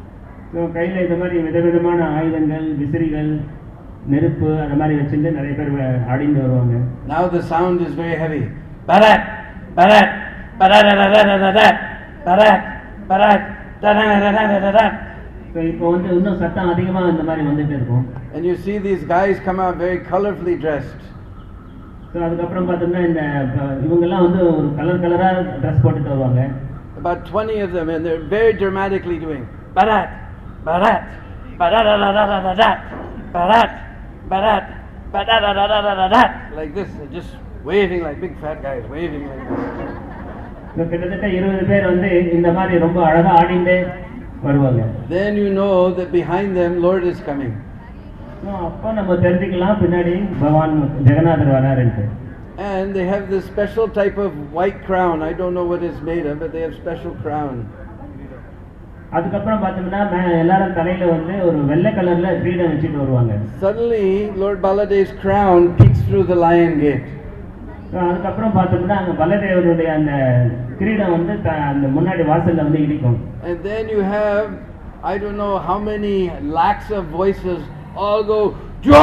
So கையில் இந்த மாதிரி விதவிதமான ஆயுதங்கள், விசிறிகள், நெருப்பு அந்த மாதிரி வச்சுட்டு நிறைய பேர் ஆடிட்டு வருவாங்க. Now the sound is very heavy. Barat, barat, barat, barat, barat, barat. So இப்போ வந்து இன்னும் சத்தம் அதிகமாக இந்த மாதிரி வந்துட்டு இருக்கும். And you see these guys come out very colorfully dressed. So அதுக்கப்புறம் பார்த்தோம்னா இந்த இவங்கெல்லாம் வந்து ஒரு கலராக ட்ரெஸ் போட்டுட்டு வருவாங்க. About 20 of them, and they're very dramatically doing barat, barat, barat, barat, barat, barat, like this. They're just waving like big fat guys, waving like this. கிட்டத்தட்ட 20 பேர் வந்து இந்த மாதிரி ரொம்ப அழகா ஆடிண்டே வருவாங்க. Then you know that behind them Lord is coming. அப்போ நம்ம தெரிஞ்சுக்கலாம் பின்னாடி பகவான் ஜெகநாதர் வராருன்னு. And they have this special type of white crown. I don't know what it's made of, but they have special crown. அதுக்கப்புறம் பார்த்தோம்னா எல்லாரும் தலையில வந்து ஒரு வெள்ளை கலர்ல கிரீடம் வச்சுட்டு வருவாங்க. Suddenly Lord Baladev's crown peeks through the lion gate. அதுக்கப்புறம் பார்த்தோம்னா அங்க பலதேவருடைய அந்த கிரீடம் வந்து அந்த முன்னாடி வாசல்ல வந்து இடிக்கும். And then you have, I don't know how many lakhs of voices all go joy.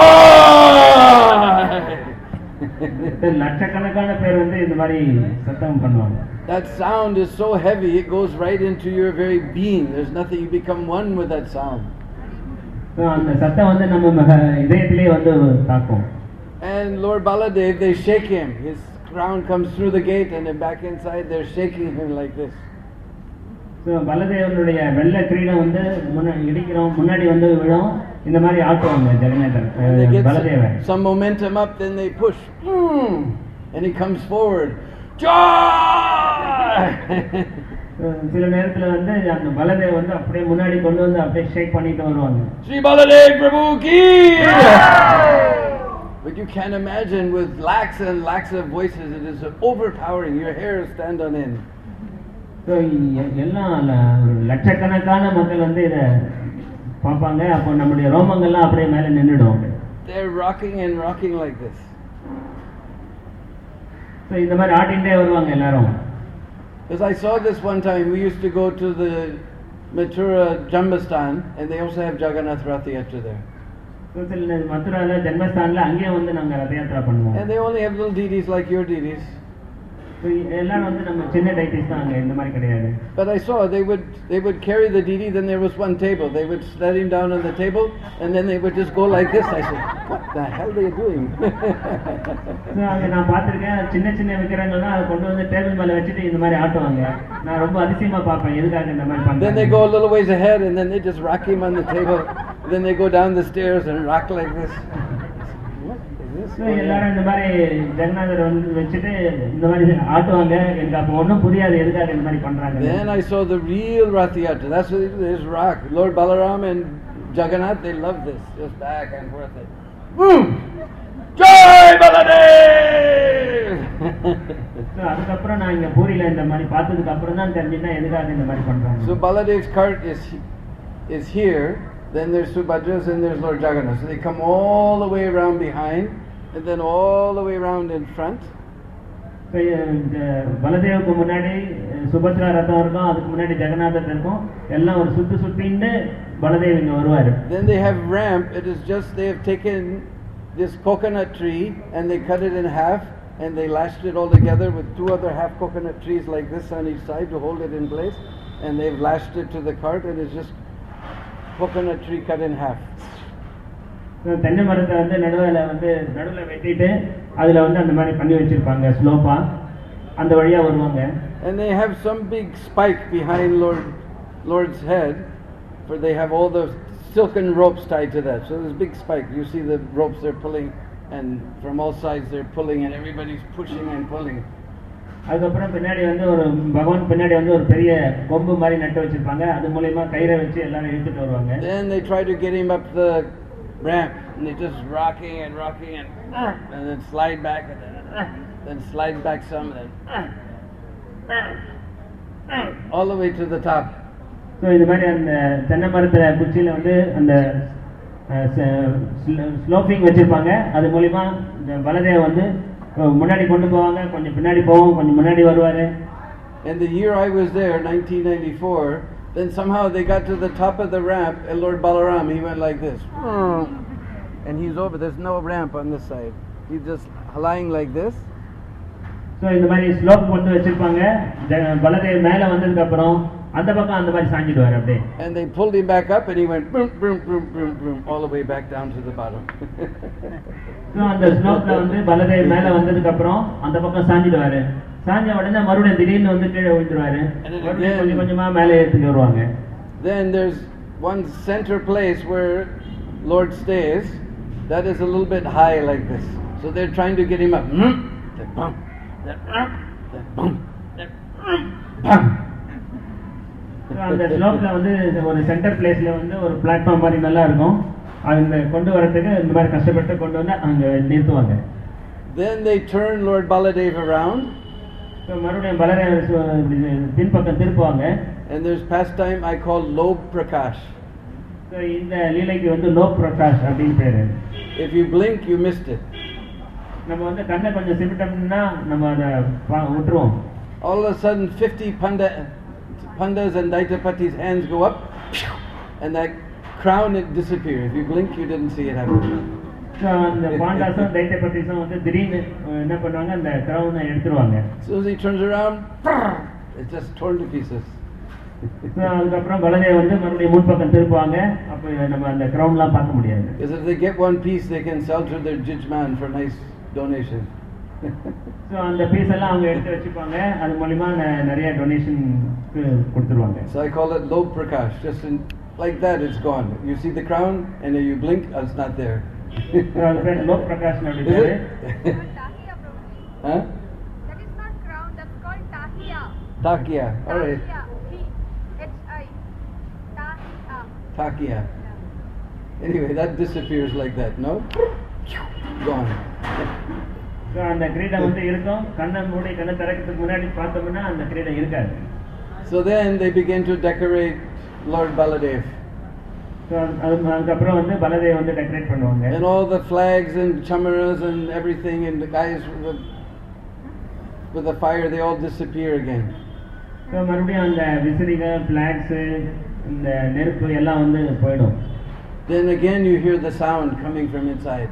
லட்சக்கணக்கான பேர் வந்து இந்த மாதிரி சத்தம் பண்ணுவாங்க. That sound is so heavy, it goes right into your very being. There's nothing, you become one with that sound. அந்த சத்தம் வந்து நம்ம இதயத்திலே வந்து தாக்கும். And Lord Baladev, they shake him. His crown comes through the gate, and then back inside they're shaking him like this. So பலதேவனுடைய வெள்ளை கிரீடம் வந்து முன்னாடி வந்து விழும். இந்த மாதிரி ஆட்டுவாங்க ஜெகநாதர் Baladevan. Some momentum up, then they push, and he comes forward. Joy! சில நேரத்துல வந்து அந்த பலதேவ் வந்து அப்படியே முன்னாடி கொண்டு வந்து அப்படியே ஷேக் பண்ணிட்டு வருவாங்க. Sri Baladev Prabhu ki! But you can imagine with lakhs and lakhs of voices, it is overpowering. Your hairs stand on end. So எல்லாம் லட்சக்கணக்கான மக்கள் வந்து இத பாப்பாங்க. அப்போ நம்மளுடைய ரோமங்கள்லாம் அப்படியே மேல நின்னுடும். They're rocking and rocking like this. So இந்த மாதிரி ஆடிண்டே வருவாங்க எல்லாரும். Because I saw this one time, we used to go to the Mathura Jambastan, and they also have Jagannath Rath Yatra there. மதுரால ஜன்மஸ்தான்ல அங்கேயே வந்து நாங்க ரத யாத்திரா பண்ணுவோம். And they only have little deities like your deities. எல்லாம் வந்து நம்ம சின்ன Titus தான் அங்க இந்த மாதிரி கிடையாது. But I saw they would carry the deity, then there was one table. They would set him down on the table, and then they would just go like this. I said, what the hell are you doing? அங்க நான் பார்த்திருக்கேன் சின்ன சின்ன விக்கிரங்கள்லாம் அதை கொண்டு வந்து table மேல வச்சுட்டு இந்த மாதிரி ஆட்டுவாங்க. நான் ரொம்ப அதிசயமா பார்ப்பேன் எதுக்காக இந்த மாதிரி பண்றாங்க. Then they go a little ways ahead, and then they just rock him on the table. Then they go down the stairs and rock like this. எல்லாரும் இந்த மாதிரி ஜெகநாதர் வந்து வச்சுட்டு இந்த மாதிரி ஆட்டுவாங்க. எனக்கு அப்போ ஒன்றும் புரியாது எதுக்காக இந்த மாதிரி பண்றாங்க. Then I saw the real Rath Yatra. That's what it is, rock. Lord Balaram and Jagannath, they love this, just back and forth. Boom! Jai Baladev! அதுக்கப்புறம் நான் இங்க பூரியில இந்த மாதிரி பார்த்ததுக்கு அப்புறம் தான் தெரிஞ்சுன்னா எதுக்காக இந்த மாதிரி பண்றாங்க. So Baladev's cart is here. Then there's Subhadra's and there's Lord Jagannath. So they come all the way around behind, and then all the way around in front. பலதேவுக்கு முன்னாடி சுபத்ரா ரதம் இருக்கும், அதுக்கு முன்னாடி ஜெகநாதர் இருக்கும். எல்லாம் ஒரு சுத்திண்டு பலதேவ் இங்க வருவாரு. Then they have ramp. It is just they have taken this coconut tree and they cut it in half and they lashed it all together with two other half coconut trees like this on each side to hold it in place, and they've lashed it to the cart, and it's just coconut tree cut in half. தென்னை மரத்தை வந்து நடுவில் வெட்டிட்டு அதுல வந்து அந்த மாதிரி பண்ணி வச்சிருப்பாங்க ஸ்லோப்பா. அந்த வழியா வருவாங்க. And they have some big spike behind Lord's head, for they have all the silken ropes tied to that. So there's a big spike. You see the ropes they're pulling, and from all sides they're pulling, and everybody's pushing and pulling. அதுக்கப்புறம் பின்னாடி வந்து ஒரு பகவான் பின்னாடி வந்து ஒரு பெரிய கொம்பு மாதிரி நட்டு வச்சிருப்பாங்க. அது மூலமா கயிறை வச்சு எல்லாரும் இழுத்துட்டு வருவாங்க. Then they try to get him up the ramp, and they just rocking and then slide back, and then slide back some, and then all the way to the top. So இந்த மாதிரி அந்த தென்னை மரத்துல குச்சியில வந்து அந்த sloping வச்சிருப்பாங்க. அது மூலமா பலதேவ் வந்து முன்னாடி கொண்டு போவாங்க, கொஞ்சம் பின்னாடி போவோம், கொஞ்சம் முன்னாடி வருவாரு. And the year I was there, 1994, Then somehow they got to the top of the ramp, and Lord Balaram, he went like this. And he's over, there's no ramp on this side. He's just lying like this. So இந்த மாதிரி slope கொண்டு வச்சிருப்பாங்க. பலதேவ் மேலே வந்ததுக்கு அப்புறம் அந்த பக்கம் அந்த மாதிரி சாஞ்சிடுவார் அப்படியே. And they pulled him back up and he went boom, boom, boom, boom, boom, all the way back down to the bottom. So அந்த ஸ்லோப்ல வந்து பலதேவ் மேலே வந்ததுக்கு அப்புறம் அந்த பக்கம் சாஞ்சிடுவாரு. சாஞ்ச உடனே மறுபடியும் திடீர்னு வந்து கீழே விழுந்துருவாரு. மறுபடியும் கொஞ்சம் கொஞ்சமா மேலே ஏற்றிட்டு வருவாங்க. Then there's one center place where Lord stays that is a little bit high like this. So they're trying to get him up. அந்த ஸ்லோப்ல வந்து ஒரு சென்டர் பிளேஸ்ல வந்து ஒரு பிளாட்ஃபார்ம் மாதிரி நல்லா இருக்கும். அது கொண்டு வரதுக்கு இந்த மாதிரி கஷ்டப்பட்டு கொண்டு வந்து அங்க நிறுத்துவாங்க. Then they turn Lord Baladev around. மறுபடியும் பலதேவ் பின்பக்கம் திருப்புவாங்க. And there's pastime I call Lob Prakash. இந்த லீலைக்கு வந்து லோப் பிரகாஷ் அப்படின்னு பேரு. If you blink, you missed it. நம்ம வந்து கண்ணை கொஞ்சம் சிமிட்டோம்னா நம்ம அதை விட்டுருவோம். All of a sudden 50 pandas and Daitapatis hands go up and that crown it disappears. If you blink, you didn't see it happen. So அந்த பாண்டாஸும் தைட்டபதிஸும் வந்து திடீர்னு என்ன பண்ணுவாங்க, அந்த கிரவுனை எடுத்துருவாங்க. So as he turns around, it's just torn to pieces. அதுக்கப்புறம் பலதேவ் வந்து மறுபடியும் முன்பக்கம் திருப்புவாங்க. அப்போ நம்ம அந்த கிரவுன்லாம் பார்க்க முடியாது. Because if they get one piece, they can sell to their judgment for nice donation. So அந்த பீஸ் எல்லாம் அவங்க எடுத்து வச்சுப்பாங்க. அது மூலமா நிறைய டொனேஷன் கொடுத்துருவாங்க. So I call it Lob Prakash. Just like that, it's gone. You see the crown, and if you blink, it's not there. Lob Prakash அப்படிங்கிறது. Tahiya probably. Huh? That is not crown. That's called tahiya. Takia. All right. Tahiya. H-I. Tahiya. Takia. Anyway, that disappears like that. No? Gone. அந்த கிரீடம் வந்து இருக்கும். கண்ணை மூடி கண்ணை திறக்கிறதுக்கு முன்னாடி பார்த்தோம்னா அந்த கிரீடம் இருக்காது. So then they begin to decorate Lord Baladev. அதுக்கப்புறம் வந்து பலதேவ் வந்து டெக்கரேட் பண்ணுவாங்க. And all the flags and chamaras and everything and the guys with the fire, they all disappear again. மறுபடியும் அந்த விசிறிகள், பிளாக்ஸ், இந்த நெருப்பு எல்லாம் வந்து போயிடும். Then again you hear the sound coming from inside.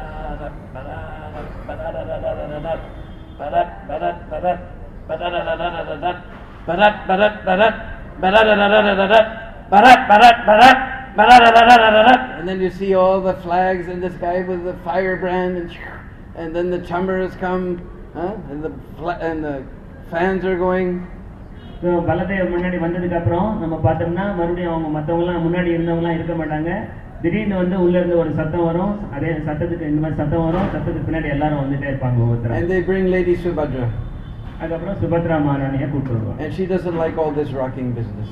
And then you see all the flags and this guy with the firebrand and then the chambers come, and the fans are going. So Baladev முன்னாடி வந்ததுக்கு அப்புறம் நம்ம பார்த்தோம்னா மறுபடியும் அவங்க மற்றவங்களாம் முன்னாடி இருந்தவங்களாம் இருக்க மாட்டாங்க. திடீர்னு வந்து உள்ள இருந்து ஒரு சத்தம் வரும். அதே சத்தத்துக்கு இந்த மாதிரி சத்தம் வரும். சத்தத்துக்கு பின்னாடி எல்லாரும் வந்துட்டே இருப்பாங்க ஒவ்வொருத்தர். And they bring Lady Subhadra. அதுக்கப்புறம் சுபத்ரா மகாராணியை கூப்பிட்டு வருவாங்க. And she doesn't like all this rocking business.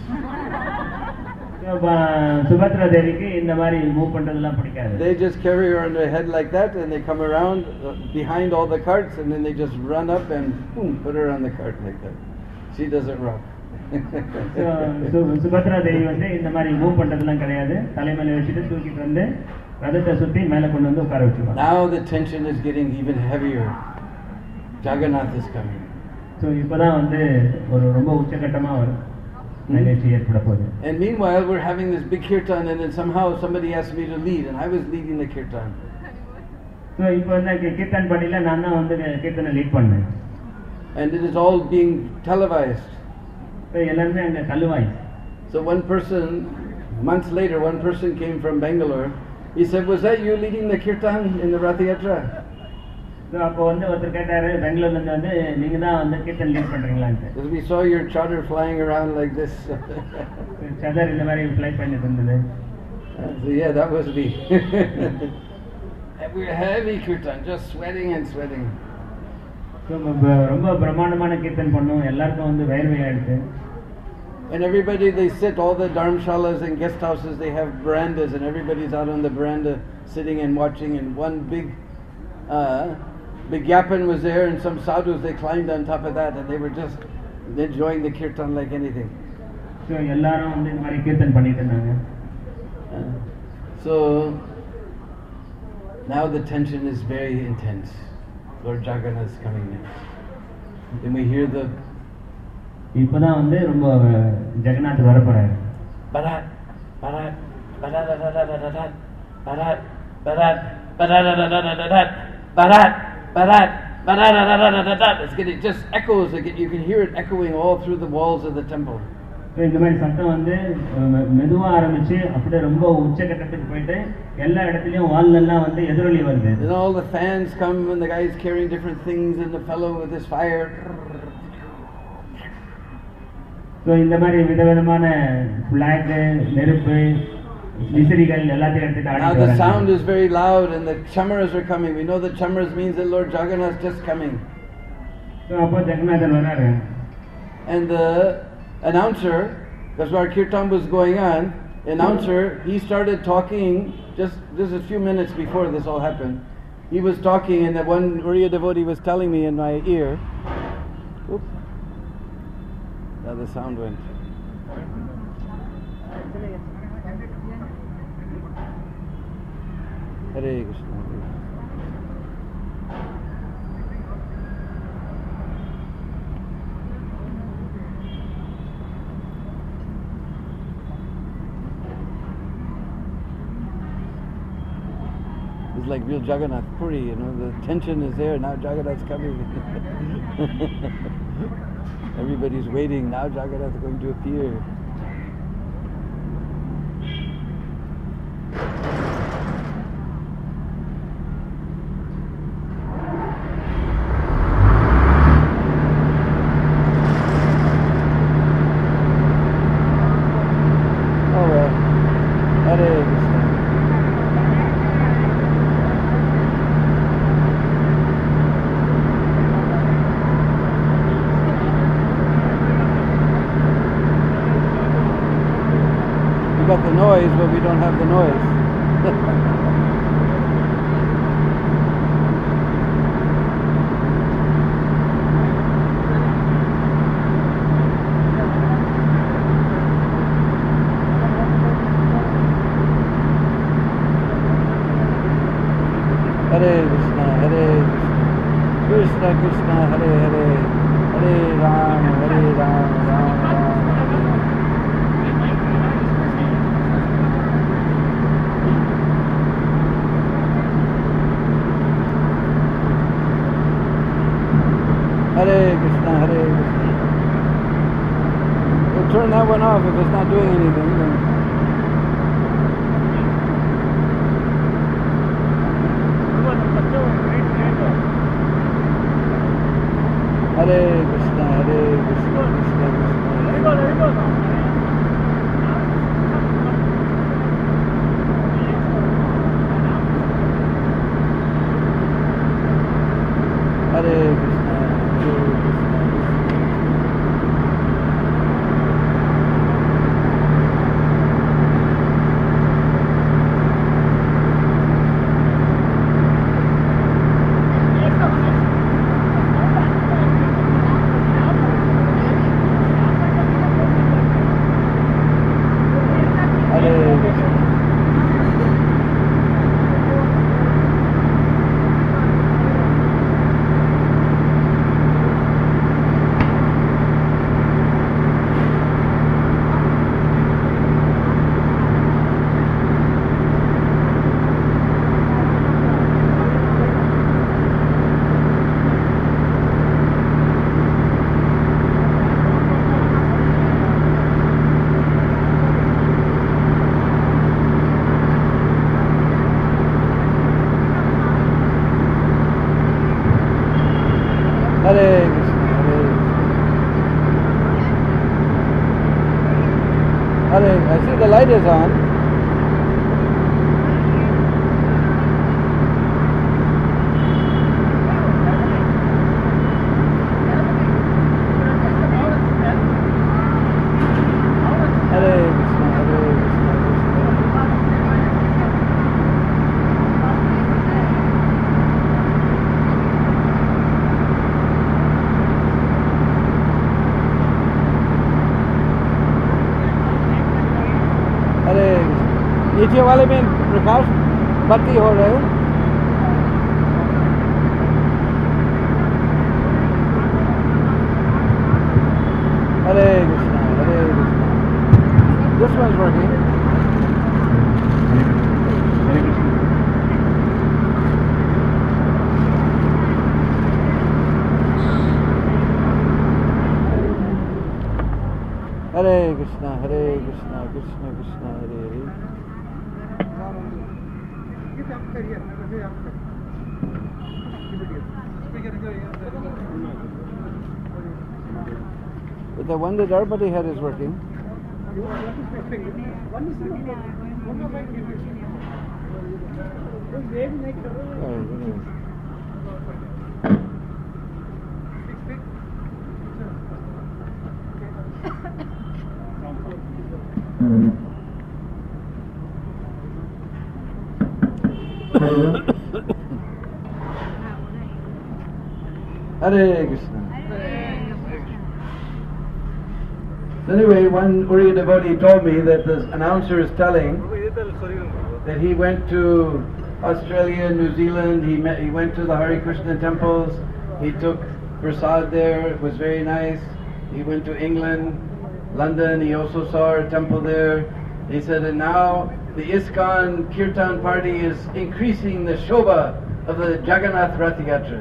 Subhadra தேவிக்கு இந்த மாதிரி மூவ் பண்றதெல்லாம் பிடிக்காது. They just carry her on their head like that and they come around behind all the carts and then they just run up and boom, put her on the cart like that. She doesn't rock. Subhadra தேவி வந்து இந்த மாதிரி move பண்றதெல்லாம் கிடையாது. தலைமையில வச்சுட்டு தூக்கிட்டு வந்து ரதத்தை சுத்தி மேல கொண்டு வந்து உட்கார வச்சுருவாங்க. Now the tension is getting even heavier. Jagannath is coming. So இப்பதான் வந்து ஒரு ரொம்ப உச்சகட்டமா வரும் நிகழ்ச்சி ஏற்பட போகுது. And meanwhile we're having this big kirtan and then somehow somebody asked me to lead and I was leading the kirtan. So இப்போ வந்து கீர்த்தன் படியில நான் தான் வந்து கீர்த்தனை லீட் பண்ணேன். And it is all being televised. So எல்லாமே அங்க தள்ளுவாய். So one person, months later, one person came from Bangalore. He said, "Was that you leading the kirtan in the Rath Yatra?" So அப்போ வந்து ஒருத்தர் கேட்டாரு, பெங்களூர்ல இருந்து வந்து நீங்க தான் வந்து கீர்த்தன் லீட் பண்றீங்களான்னு. Because we saw your chadar flying around like this. Chadar இந்த மாதிரி ஃப்ளை பண்ணிட்டு இருந்தது. So yeah, that was me. And we were heavy kirtan, just sweating and sweating. ரொம்ப பிரமாண்டமான கீர்த்தன் பண்ணோம். எல்லாருக்கும் வந்து வயர்வையாயிடுச்சு. And everybody, they sit, all the dharmshalas and guest houses, they have verandas and everybody's out on the veranda sitting and watching, and one big yapan was there and some sadhus, they climbed on top of that and they were just enjoying the kirtan like anything. So எல்லாரும் வந்து இந்த மாதிரி கீர்த்தன் பண்ணிட்டு இருந்தாங்க. So now the tension is very intense. Lord Jagannath is coming next. Then we hear the இப்பதான் வந்து ரொம்ப ஜெகநாத் வரப்போறாரு. Barat, barat, barat, barat, barat, barat, barat, barat, barat, barat. It just echoes. You can hear it echoing all through the walls of the temple. இந்த மாதிரி சத்தம் வந்து மெதுவா ஆரம்பிச்சு அப்படியே ரொம்ப உச்சகட்டத்துக்கு போயிட்டு எல்லா இடத்துலயும் வால்லாம் வந்து எதிரொலி வருது. And all the fans come and the guys carrying different things and the fellow with his fire. So இந்த மாதிரி விதவிதமான flag, நெருப்பு, விசிறிகள் எல்லாத்தையும் எடுத்துட்டு Now ஆடிட்டு the வராங்க. sound is very loud and the chamaras are coming. We know that chamaras means that Lord Jagannath just coming. So அப்போ ஜெகநாதன் வராரு. And the announcer, that's why Kirtan was going on, announcer, he started talking just a few minutes before this all happened. He was talking and that one Uriya devotee was telling me in my ear. Oops. Now the sound went. Hare Krishna. It's like real Jagannath Puri, the tension is there, now Jagannath's coming. Everybody's waiting, now Jagannath is going to appear. Oh well, Hare Krishna. We got the noise, but we don't have the noise. Hare Krishna, Hare Krishna, Krishna Krishna, Hare Hare, Hare Ram, Hare Ram, Ram Ram, Hare Ram. Hare Krishna, Hare Krishna. We'll turn that one off if it's not doing anything. Then. Hare Krishna, Hare Krishna, Krishna Krishna. Hare Krishna, Hare Krishna. Hare Krishna, Hare Krishna. Hare, I see the light is on. Hare Krishna, Hare Krishna, Krishna. अरे नीचे वाले में प्रकाश बत्ती हो रहे हैं. Hare Hare Krishna, Krishna Krishna, Hare Hare. But the one that everybody had is working. Hare Krishna. So anyway, one Uriya devotee told me that the announcer is telling that he went to Australia, New Zealand, he went to the Hare Krishna temples, he took prasad there, it was very nice. He went to England, London, he also saw a temple there. He said, and now the ISKCON Kirtan party is increasing the shobha of the Jagannath Rath Yatra.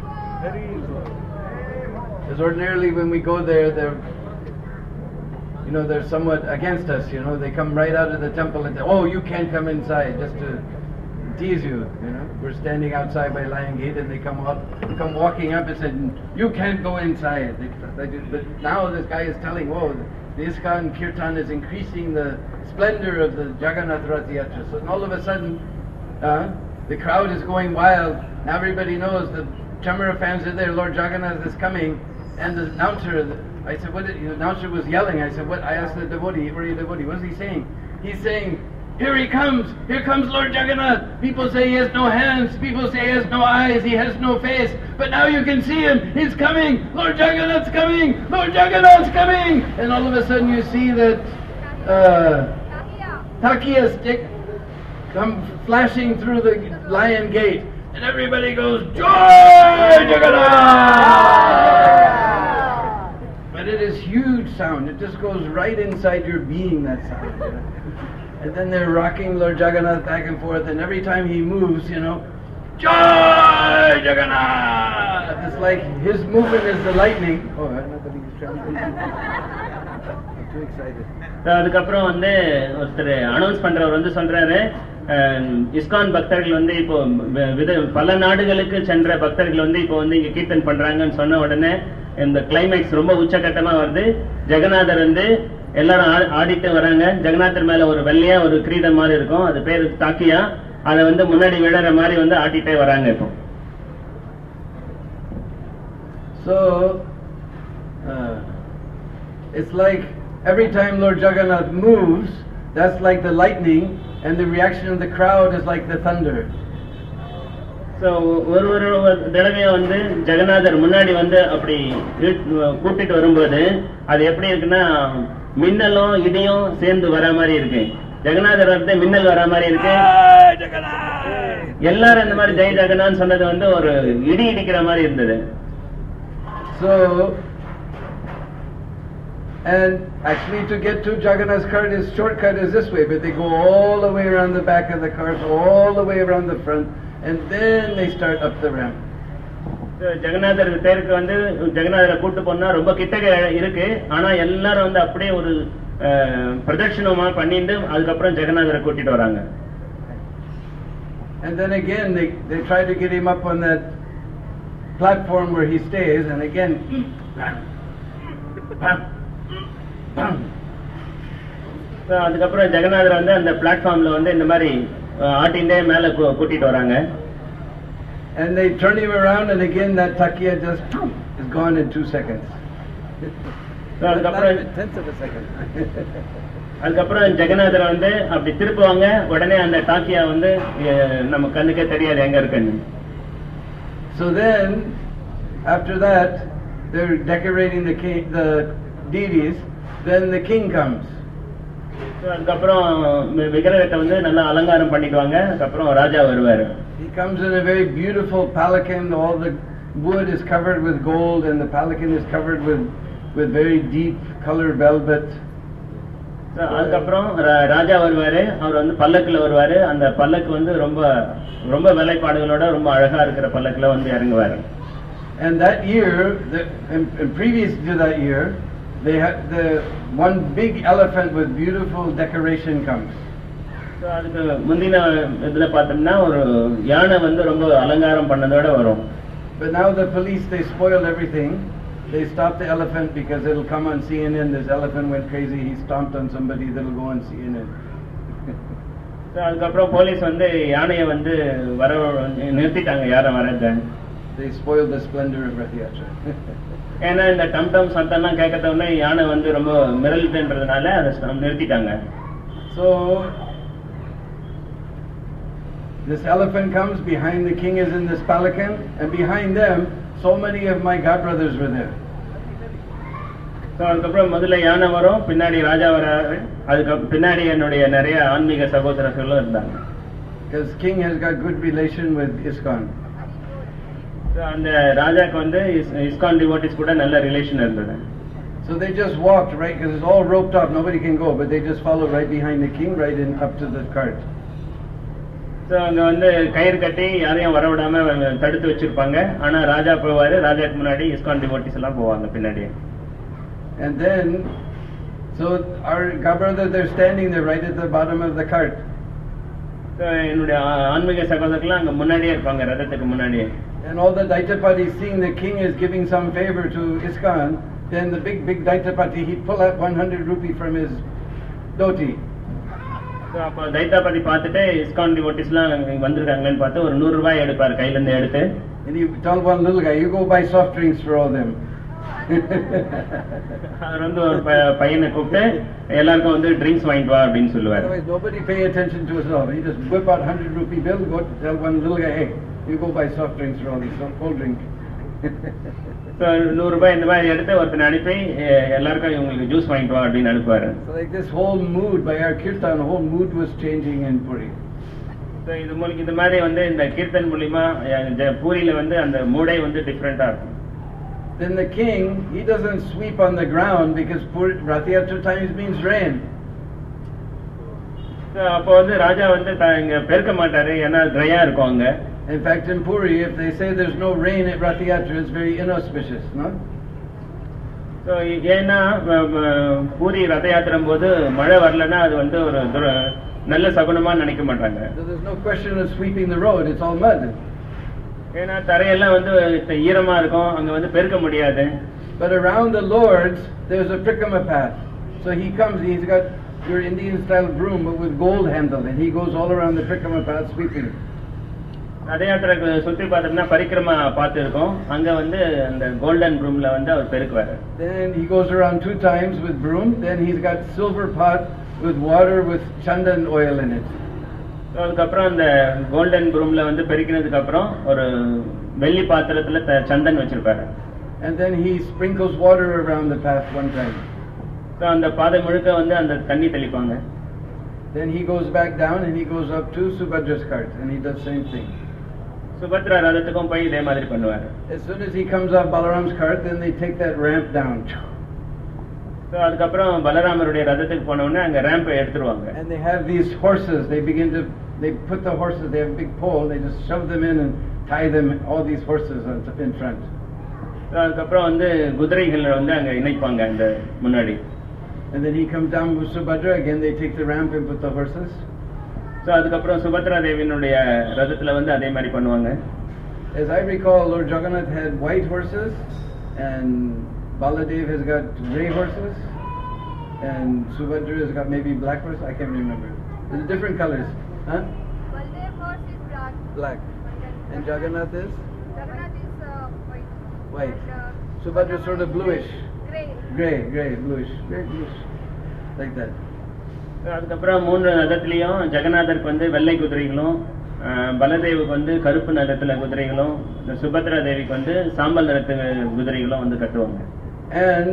Because ordinarily when we go there, they're somewhat against us, they come right out of the temple and say, oh, you can't come inside, just to tease you, We're standing outside by Lion Gate and they come walking up and said, you can't go inside. But now this guy is telling, whoa, the ISKCON Kirtan is increasing the splendor of the Jagannath Rath Yatra. So all of a sudden, the crowd is going wild. Now everybody knows the Chamara fans are there, Lord Jagannath is coming, and the announcer, I said, the announcer was yelling. I said, what? I asked the devotee, what is he saying? He's saying, here comes Lord Jagannath. People say he has no hands, people say he has no eyes, he has no face, but now you can see him, he's coming, Lord Jagannath's coming, Lord Jagannath's coming! And all of a sudden you see that Takia stick come flashing through the Lion Gate, and everybody goes, Joy Jagannath! But it is huge sound, it just goes right inside your being, that sound. And then they're rocking Lord Jagannath back and forth, and every time he moves, Joy Jagannath! It's like his movement is the lightning. Oh, I'm not going to I'm too excited. அதுக்கப்புறம் ஒருத்தர் announce பண்றவர் சொல்றாரு, ISKCON பக்தர்கள் இப்போ பல நாடுகளுக்கு சென்ற பக்தர்கள் இப்போ இங்க கீர்த்தன் பண்றாங்கன்னு சொன்ன உடனே இந்த கிளைமேக்ஸ் ரொம்ப உச்சகட்டமா வருது. ஜெகநாதர் எல்லாரும் ஆடிட்டு வராங்க. ஜெகநாதர் மேல ஒரு வெள்ளையா ஒரு கிரீடம் மாதிரி இருக்கும், அது பேரு தாக்கியா. அதை முன்னாடி விழற மாதிரி ஆட்டிட்டே வராங்க இப்போ. So it's like every time Lord Jagannath moves, that's like the lightning, and the reaction of the crowd is like the thunder. So ஒரு தடவையா ஜெகநாதர் முன்னாடி அப்படி கூட்டிட்டு வரும்போது அது எப்படி இருக்குன்னா மின்னலும் இடியும் சேர்ந்து வர மாதிரி இருக்கு. ஜெகநாதர் மின்னல் வர மாதிரி இருக்கு. எல்லாரும் அந்த மாதிரி ஜெய் ஜெகநாத் சொன்னது ஒரு இடி இடிக்கிற மாதிரி இருந்தது. So and actually to get to Jagannath's cart, his shortcut is this way, but they go all the way around the back of the cart, all the way around the front, and then they start up the ramp. ஜெகநாதர் தேருக்கு ஜெகநாதரை கூட்டு போனா ரொம்ப கிட்டக்க இருக்கு, ஆனா எல்லாரும் அப்படியே ஒரு பிரதட்சணமா பண்ணிட்டு அதுக்கப்புறம் ஜெகநாதரை கூட்டிட்டு வராங்க. And then again they try to get him up on that platform where he stays, and again அதுக்கப்புறம் ஜெகநாதர் அந்த பிளாட்ஃபார்ம்ல இந்த மாதிரி ஆட்டிண்டே மேல கூட்டிட்டு வராங்க. And they turn him around, and again that takia just is gone in 2 seconds. அதுக்கப்புறம் tenth of a second. அதுக்கப்புறம் ஜெகநாதர் அப்படி திருப்புவாங்க, உடனே அந்த டாக்கியா நம்ம கண்ணுக்கே தெரியாது எங்க இருக்குன்னு. So then after that they're decorating the deities, then the king comes. அதுக்கப்புறம் விக்கிரகத்தை நல்லா அலங்காரம் பண்ணிடுவாங்க. அதுக்கப்புறம் ராஜா வருவாரு. He comes in a very beautiful palanquin. All the wood is covered with gold, and the palanquin is covered with very deep colored velvet. அதுக்கப்புறம் ராஜா வருவாரு. அவர் பல்லக்குல வருவாரு. அந்த பல்லக்கு ரொம்ப ரொம்ப வேலைப்பாடுகளோட ரொம்ப அழகா இருக்கிற பல்லக்குல இறங்குவாரு. And that year, and previous to that year, they had the one big elephant with beautiful decoration comes. So அதுக்கு முந்தின இதில் பார்த்தோம்னா ஒரு யானை வந்து ரொம்ப அலங்காரம் பண்ணதோட வரும். But now the police, they spoil everything. They stop the elephant because it'll come on CNN. This elephant went crazy. He stomped on somebody. That'll go on CNN. So அதுக்கப்புறம் போலீஸ் வந்து யானையை வந்து வர நிறுத்திட்டாங்க, யாரை வரத. They spoiled the splendor of Rath Yatra. ஏன்னா இந்த டம் சத்தம்லாம் கேட்கறதுனே யானை வந்து ரொம்ப மிரளுதுன்றதுனால அதை நிறுத்திட்டாங்க. So this elephant comes, behind the king is in this palanquin, and behind them so many of my godbrothers were there. So அதுக்கப்புறம் முதல்ல யானை வரும், பின்னாடி ராஜா வராரு, அதுக்கு பின்னாடி என்னுடைய நிறைய ஆன்மீக சகோதரர்களும் இருந்தாங்க. Because king has got good relation with ISKCON. So அந்த ராஜாக்கு வந்து இஸ்கான் டிவோட்டிஸ் கூட நல்ல ரிலேஷன் இருந்தது. So they just walked, right, because it's all roped off, nobody can go, but they just follow right behind the king, right in up to the cart. So அங்கே வந்து கயிறு கட்டி யாரையும் வரவிடாம தடுத்து வச்சிருப்பாங்க. ஆனால் ராஜா போவார், ராஜாக்கு முன்னாடி இஸ்கான் டிவோட்டிஸ் எல்லாம் போவாங்க பின்னாடி. And then, so our godbrother, they're standing there right at the bottom of the cart. So என்னுடைய ஆன்மீக சகோதரர்கள்லாம் அங்கே முன்னாடியே இருப்பாங்க, ரதத்துக்கு முன்னாடியே. And all the Daitapati, seeing the king is giving some favor to ISKCON, then the big Daitapati, he'd pull out 100 rupee from his dhoti. So அப்போ தைத்தாபதி பார்த்துட்டு ISKCON டிவோட்டிஸ்லாம் வந்திருக்காங்களேன்னு பார்த்து ஒரு 100 ரூபாய் எடுப்பார் கையிலேருந்து எடுத்து. And he told one little guy, you go buy soft drinks for all them. அவர் வந்து ஒரு பையனை கூப்பிட்டு எல்லாருக்கும் வந்து ட்ரிங்க்ஸ் வாங்கிட்டு வா அப்படின்னு சொல்லுவார். Otherwise nobody pay attention to us all. He just whip out 100 rupee bill, go tell one little guy, hey, you go buy soft drinks for all these, cold drink. So 100 ரூபாய் இந்த மாதிரி எடுத்து ஒருத்தனை அனுப்பி எல்லாருக்கும் இவங்களுக்கு ஜூஸ் வாங்கிட்டு வா அப்படின்னு அனுப்புவார். So like this whole mood by our kirtan, the whole mood was changing in Puri. So இந்த மாதிரி வந்து இந்த கீர்த்தன் மூலியமா பூரியில வந்து அந்த மூடே வந்து டிஃப்ரெண்டா இருக்கும். Then the king, he doesn't sweep on the ground because Rath Yatra times means rain. So அப்போ வந்து ராஜா வந்து இங்க பெருக்க மாட்டாரு, ஏன்னா ட்ரையா இருக்கும் அங்க. In fact, in Puri, if they say there's no rain at Rath Yatra, it's very inauspicious, no? So ஏன்னா பூரி ரத யாத்திரம் போது மழை வரலன்னா அது வந்து ஒரு நல்ல சகுனமா நினைக்க மாட்டாங்க. So there's no question of sweeping the road, it's all mud. ஏன்னா தரையெல்லாம் வந்து ஈரமா இருக்கும், அங்க வந்து பெருக்க முடியாது. But around the lords, there's a prikama path. So he comes, he's got your Indian style broom but with gold handle, and he goes all around the prikama path sweeping. ரத யாத்திரைக்கு சுற்றி பார்த்தோம்னா பரிக்கிரமா பார்த்து இருக்கும், அங்க வந்து அந்த கோல்டன் ப்ரூம்ல வந்து அவர் பெருக்குவாரு. Then he goes around 2 times with broom, then he's got silver pot with water with chandan oil in it. அதுக்கப்புறம் அந்த கோல்டன் ப்ரூம்ல வந்து பெருக்கினதுக்கு அப்புறம் ஒரு வெள்ளி பாத்திரத்துல சந்தன் வச்சிருப்பாரு. And then he sprinkles water around the path 1 time. So அந்த பாதை முழுக்க வந்து அந்த தண்ணி தெளிப்பாங்க. Then he goes back down and he goes up to Subhadra's cart and he does same thing. Subhadra ரதத்துக்கும் போய் இதே மாதிரி பண்ணுவாரு. As soon as he comes off Balaram's cart, then they take that ramp down. So அதுக்கப்புறம் பலராமருடைய ரதத்துக்கு போன உடனே அங்க ரேம்பை எடுத்துருவாங்க. And they have these horses. They put the horses. They have a big pole. They just shove them in and tie them. All these horses in front. So அதுக்கப்புறம் வந்து குதிரைகளை வந்து அங்க இணைப்பாங்க அந்த முன்னாடி. And then he comes down with Subhadra. Again, they take the ramp and put the horses. So அதுக்கப்புறம் சுபத்ரா தேவியினுடைய ரதத்துல வந்து அதே மாதிரி பண்ணுவாங்க. As I recall, Lord Jagannath had white horses, and Baladev has got grey horses, and Subhadra has got maybe black horses. I can't remember. There's different colors, huh? Baldev horse is black. Black. And Jagannath is Jagannath is white. white. And, Subhadra is sort of bluish, Grey. grey, bluish, very bluish, like that. அதுக்கப்புறம் 3 ரதத்திலையும் ஜெகநாதருக்கு வந்து வெள்ளை குதிரைகளும், பலதேவுக்கு வந்து கருப்பு நிறத்துல குதிரைகளும், சுபத்ரா தேவிக்கு வந்து சாம்பல் நிறத்து குதிரைகளும் வந்து கட்டுவாங்க. And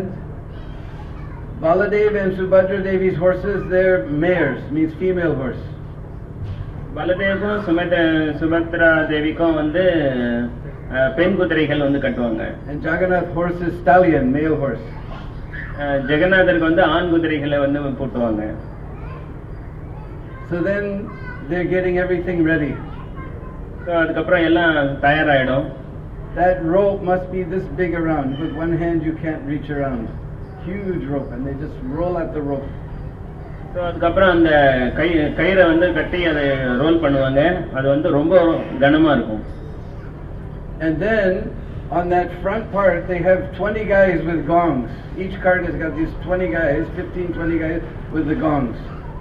Baladev and Subhadra Devi's horses, they're mares, means female horse. பலதேவுக்கும் Subhadra தேவிக்கும் வந்து பெண் குதிரைகள் வந்து கட்டுவாங்க. And Jagannath horse is stallion, male horse. ஜெகநாதருக்கு வந்து ஆண் குதிரைகளை வந்து பூட்டுவாங்க. So then they're getting everything ready. So அதுக்கப்புறம் எல்லாம் தயாராகிடும். That rope must be this big around. With one hand you can't reach around. huge rope, and they just roll at the rope. So அதுக்கப்புறம் அந்த கயிறை வந்து கட்டி அதை role பண்ணுவாங்க. அது வந்து ரொம்ப கனமாக இருக்கும். And then on that front part they have 20 guys with gongs. Each cart has got these 20 guys, 15-20 guys with the gongs.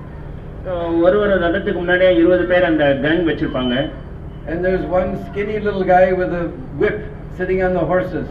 ஒரு ரதத்துக்கு முன்னாடியே 20 பேர் அந்த கேங் வச்சிருப்பாங்க. And there's one skinny little guy with a whip sitting on the horses.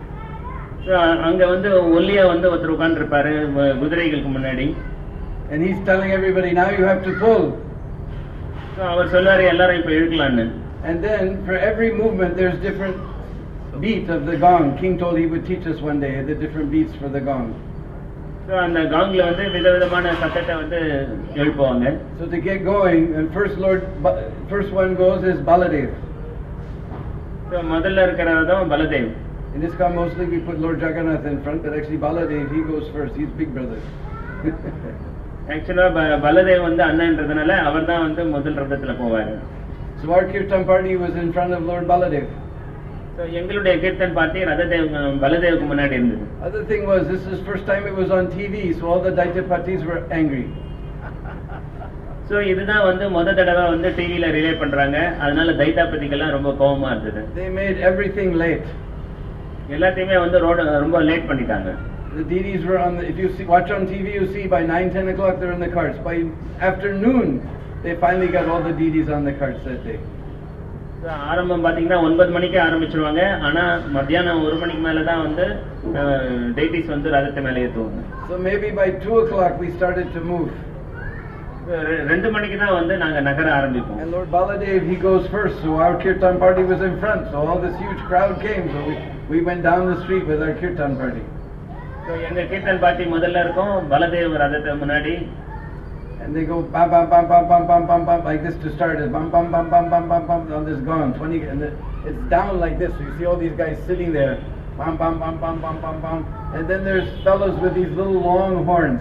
அங்க வந்து ஒல்லியா வந்து ஒருத்தர் உட்கார்ந்திருப்பாரு குதிரைகளுக்கு முன்னாடி. And he's telling everybody, now you have to pull. அவர் சொல்றாரு எல்லாரும் இப்ப இழுக்கலாம்னு. And then for every movement there's different beat of the gong. King told he would teach us one day the different beats for the gong. So அந்த gongல வந்து விதவிதமான சத்தத்தை வந்து எழுப்புவாங்க. So to get going, and first one goes is Baladev. So முதல்ல இருக்கிறவர்தான் Baladev. In this car mostly we put Lord Jagannath in front, but actually Baladev, he goes first. He's big brother. Actually Baladev வந்து அண்ணன்றதுனால அவர்தான் வந்து முதல் ரதத்துல போவாரு. So our kirtan party was in front of Lord Baladev. So எங்களுடைய kirtan party பலதேவுக்கு முன்னாடி இருந்தது. Other thing was, this is first time it was on TV, so all the Daitapatis were angry. So இதுதான் வந்து முத தடவை வந்து டிவில ரிலே பண்றாங்க. அதனால தைத்தாபதிக்கெல்லாம் ரொம்ப கோவமா இருந்தது. They made everything late. எல்லாத்தையுமே வந்து ரொம்ப லேட் பண்ணிட்டாங்க. The deities were on the, if you watch on TV, you see by 9-10 o'clock they're in the carts. By afternoon they finally got all the deities on the carts that day. ஆரம்பம் பாத்தீங்கன்னா 9 மணிக்கு ஆரம்பிச்சிருவாங்க. ஆனா மத்தியானம் 1 மணிக்கு மேல தான் வந்து டெய்டிஸ் வந்து ரதத்தை மேல ஏத்துவாங்க. So maybe by 2 o'clock we started to move. 2 மணிக்கு தான் வந்து நாங்க நகர ஆரம்பிப்போம். And Lord Baladev, he goes first, so our kirtan party was in front. So all this huge crowd came, so we went down the street with our kirtan party. So எங்க kirtan party முதல்ல இருக்கும், பலதேவ் ரதத்தை முன்னாடி. And they go bam bam bam bam bam bam bam bam like this to start it. Bam bam bam bam bam bam bam on this gong. 20 and it's down like this. So you see all these guys sitting there. Bam bam bam bam bam bam bam. And then there's fellows with these little long horns.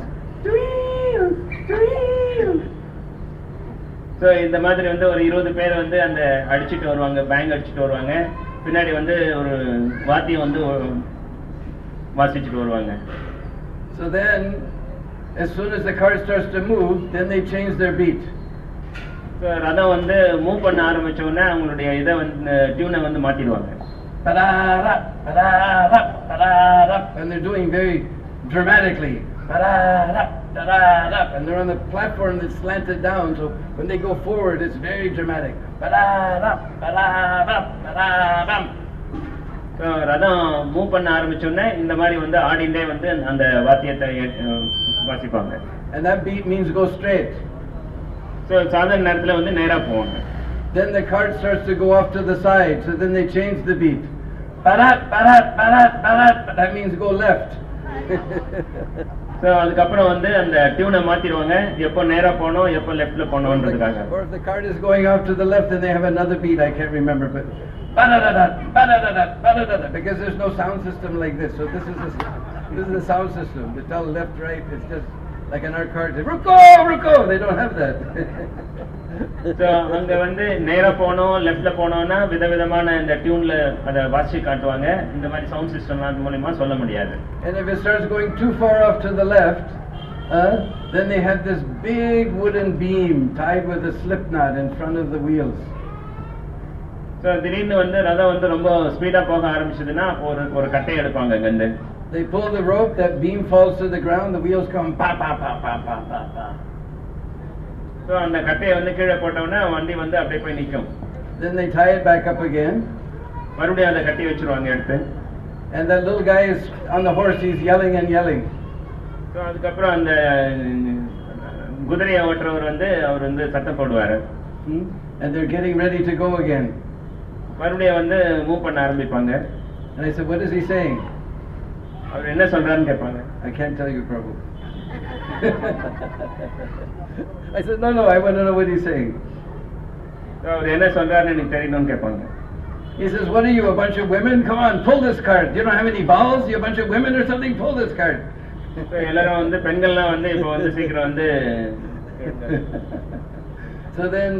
So இந்த மாதிரி வந்து ஒரு 20 பேர் வந்து அந்த அடிச்சிட்டு வருவாங்க, bank அடிச்சிட்டு வருவாங்க. பின்னாடி வந்து ஒரு வாத்தியம் வந்து வாசிச்சிட்டு வருவாங்க. So then as soon as the car starts to move, then they change their beat. So ரதம் வந்து மூவ் பண்ண ஆரம்பிச்ச உடனே அவங்களுடைய இத வந்து டியூனை வந்து மாத்திடுவாங்க. And they're doing very dramatically. And they're on the platform that's slanted down, so when they go forward it's very dramatic. So ரதம் மூவ் பண்ண ஆரம்பிச்ச உடனே இந்த மாதிரி வந்து ஆடிண்டே வந்து அந்த வாத்தியத்தை வாசிப்பாங்க. And that beat means go straight. So சாதாரண நேரத்துல வந்து நேரா போவாங்க. Then the cart starts to go off to the side, so then they change the beat. That means go left. So அதுக்கப்புறம் வந்து அந்த டியூனை மாத்திடுவாங்க, எப்போ நேரா போகணும் எப்போ லெஃப்ட்ல போகணும்ன்றதுக்காக. Or if the cart is going off to the left, then they have another beat, I can't remember, but because there's no sound system like this. So this is the sound system. They tell left, right. It's just like in our cart. Ruko, ruko. They don't have that. So அங்க வந்து நேரா போகணும் லெஃப்ட்ல போகணும்னா விதவிதமான இந்த டியூன்ல அத வாசி காட்டுவாங்க. இந்த மாதிரி சவுண்ட் சிஸ்டம் அது மூலமா சொல்ல முடியாது. And if it starts going too far off to the left, then they have this big wooden beam tied with a slip knot in front of the wheels. So திடீர்னு வந்து ரதம் வந்து ரொம்ப speedo போக ஆரம்பிச்சதுன்னா ஒரு கட்டை எடுப்பாங்க அங்க. They pull the rope, that beam falls to the ground, the wheels come pa pa pa pa pa pa pa. So அந்த கட்டையை வந்து கீழே போட்டவொடனே வண்டி வந்து அப்படியே போய் நிக்கும். Then they tie it back up again. மறுபடியும் அதை கட்டி வச்சிருவாங்க எடுத்து. And that little guy is on the horse, he's yelling and yelling. So அதுக்கப்புறம் அந்த குதிரையை ஓட்டுறவர் வந்து அவர் வந்து சத்தம் போடுவாரு. And they're getting ready to go again. மறுபடியும் வந்து மூவ் பண்ண ஆரம்பிப்பாங்க. And I said, what is he saying? அவர் என்ன சொல்றாருன்னு கேட்பாங்க. I can't tell you, Prabhu. I said, no, I want to know what he's saying. அவர் என்ன சொல்றாருன்னு எனக்கு தெரியணும்னு கேட்பாங்க. He says, what are you, a bunch of women? Come on, pull this cart. You don't have any balls? You a bunch of women or something? Pull this cart. எல்லாரும் வந்து பெண்கள்லாம் வந்து இப்போ வந்து சீக்கிரம் வந்து So then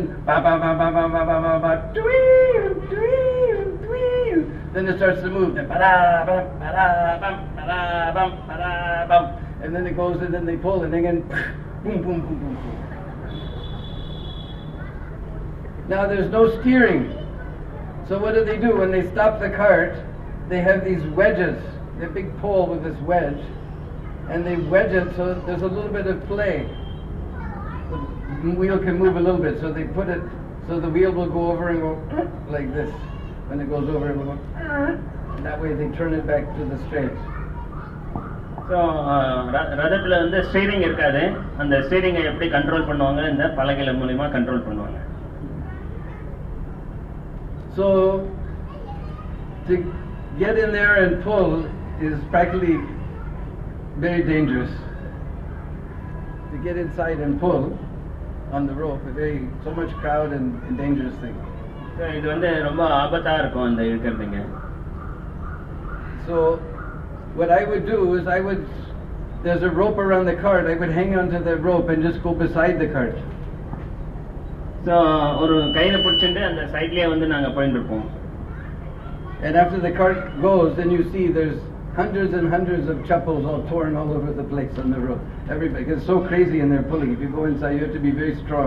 then it starts to move. Parabam, parabam, and then it goes and then they pull and again, boom, boom, boom, boom, boom. Now there's no steering. So what do? When they stop the cart, they have these wedges, the big pole with this wedge, and they wedge it so there's a little bit of play. The wheel can move a little bit, so they put it so the wheel will go over and go like this. When it goes over, it will go, and that way they turn it back to the straight. So ரதத்தில் வந்து steering இருக்காது. அந்த ஸ்டீரிங்கை எப்படி control பண்ணுவாங்க? இந்த பலகைகள் மூலிமா control பண்ணுவாங்க. So to get in there and pull is practically very dangerous. To get inside and pull on the rope, so much crowd and dangerous thing. So இது வந்து ரொம்ப ஆபத்தாக இருக்கும் அந்த இருக்கிறதுங்க. So what I would do is there's a rope around the cart, I would hang onto the rope and just go beside the cart. So ஒரு கையில் பிடிச்சிட்டு அந்த சைட்லேயே வந்து நாங்கள் போயிட்டு இருப்போம். And after the cart goes, then you see there's hundreds and hundreds of chappals all torn all over the place on the road. Everybody gets so crazy and they're pulling. If you go inside, you have to be very strong.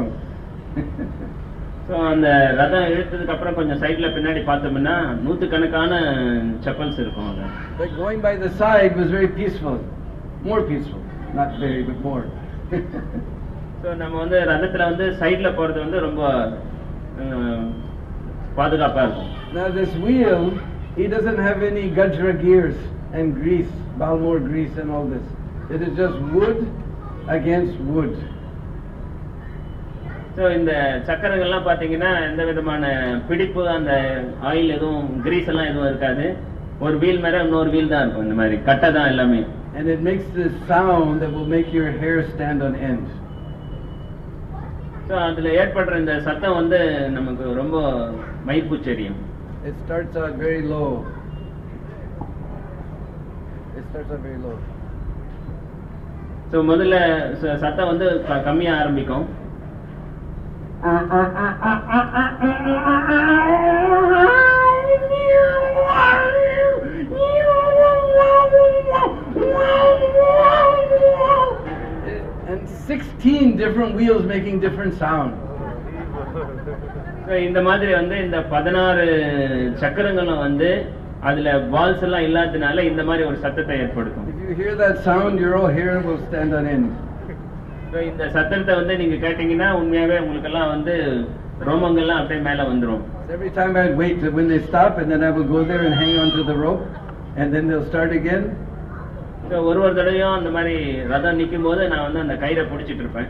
So அந்த ரதம் இழுத்ததுக்கு அப்புறம் கொஞ்சம் சைட்ல பின்னாடி பார்த்தோம்னா நூற்றுக்கணக்கான செப்பல்ஸ் இருக்கும். அது But going by the side was very peaceful, more peaceful, not very, but more. So நம்ம வந்து ரதத்தில் வந்து சைடில் போகிறது வந்து ரொம்ப பாதுகாப்பாக இருக்கும். Now this wheel, he doesn't have any gajra gears and grease, Balmore grease and all this. It is just wood against wood. So இந்த சக்கரங்கள்லாம் பார்த்தீங்கன்னா எந்த விதமான பிடிப்பு, அந்த ஆயில் எதுவும் கிரீஸ் எல்லாம் எதுவும் இருக்காது. ஒரு வீல் மேலே இன்னொரு வீல் தான் இருக்கும். இந்த மாதிரி கட்டை தான் எல்லாமே. And it makes this sound that will make your hair stand on end. So அதில் ஏற்படுற இந்த சத்தம் வந்து நமக்கு ரொம்ப மயிர்பூச்செரியும். It starts out very low. So முதல்ல சத்தம் வந்து கம்மியாக ஆரம்பிக்கும். And 16 different wheels making different sound. இந்த மாதிரி வந்து இந்த 16 சக்கரங்களும் வந்து அதுல பால்ஸ் எல்லாம் இல்லாதனால இந்த மாதிரி ஒரு சத்தத்தை ஏற்படுத்தும். If you hear that sound, your whole hair will stand on end. இந்த சத்தத்தை வந்து நீங்க கேட்டீங்கன்னா உண்மையாவே உங்களுக்கு எல்லாம் வந்து ரோமங்கள்லாம் அப்படியே மேல வந்துரும். Every time I'd wait when they stop and then I will go there and hang on to the rope and then they'll start again. So ஒரு தடவையும் அந்த மாதிரி ரதம் நிக்கும் போது நான் வந்து அந்த கயிறை பிடிச்சிட்டு இருப்பேன்.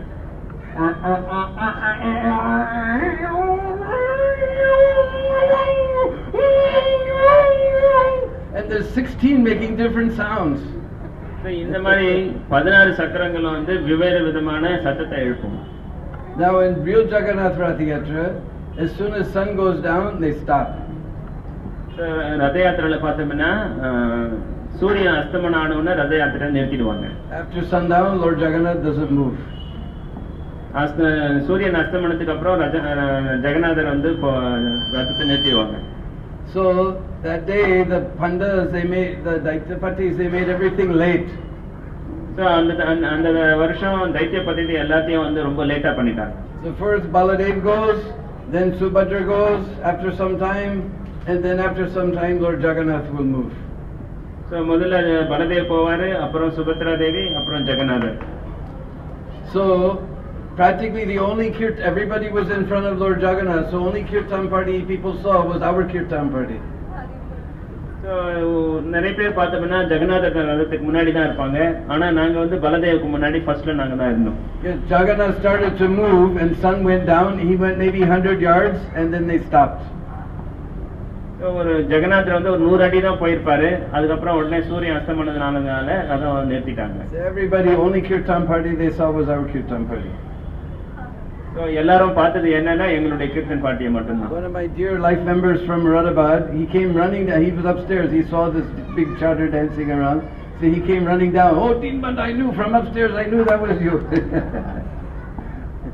And there's 16 making different sounds. இந்த மாதிரி 16 சக்கரங்களும் வந்து வெவ்வேறு விதமான சத்தத்தை எழுப்பும். Now in real Jagannath Rath Yatra, as soon as sun goes down, they stop. ரத யாத்திரையில பார்த்தோம்னா சூரியன் அஸ்தமனம் ஆனவுடனே ரத யாத்திரை நிறுத்திடுவாங்க. After sundown, Lord Jagannath doesn't move. சூரியன் அஸ்தமனத்துக்கு அப்புறம் ஜெகநாதர் வந்து ரதத்தை நிறுத்திடுவாங்க. So that day the pandas, the Daityapatis, they made everything late. So அந்த வருஷம் தைத்தியபதி எல்லாத்தையும் வந்து ரொம்ப லேட்டா பண்ணிட்டாங்க. So first Baladev goes, then Subhadra goes after some time, and then after some time Lord Jagannath will move. So முதல்ல பலதேவ் போவாரு, அப்புறம் சுபத்ரா தேவி, அப்புறம் ஜெகநாதர். So practically the only everybody was in front of Lord Jagannath, so only kirtan party people saw was our kirtan party. So நிறைய பேர் பார்த்தோம்னா ஜெகநாதர் ரதத்துக்கு முன்னாடி தான் இருப்பாங்க, ஆனா நாங்க வந்து பலதேவுக்கு முன்னாடி ஃபர்ஸ்ட்ல நாங்க தான் இருந்தோம். Jagannath started to move and sun went down, he went maybe 100 yards and then they stopped. So ஒரு ஜெகநாதர் வந்து ஒரு 100 அடி தான் போயிருப்பாரு, அதுக்கப்புறம் உடனே சூரியன் அஸ்தமனதுனால ரதம் நிறுத்திட்டாங்க. Everybody, only kirtan party they saw was our kirtan party. So எல்லாரும் பார்த்தது என்னன்னா எங்களுடைய கீர்த்தன் பாட்டியை மட்டும்தான். One of my dear life members from Moradabad, he came running down, he was upstairs, he saw this big chadar dancing around, so he came running down. Oh Deanband, I knew from upstairs, I knew that was you.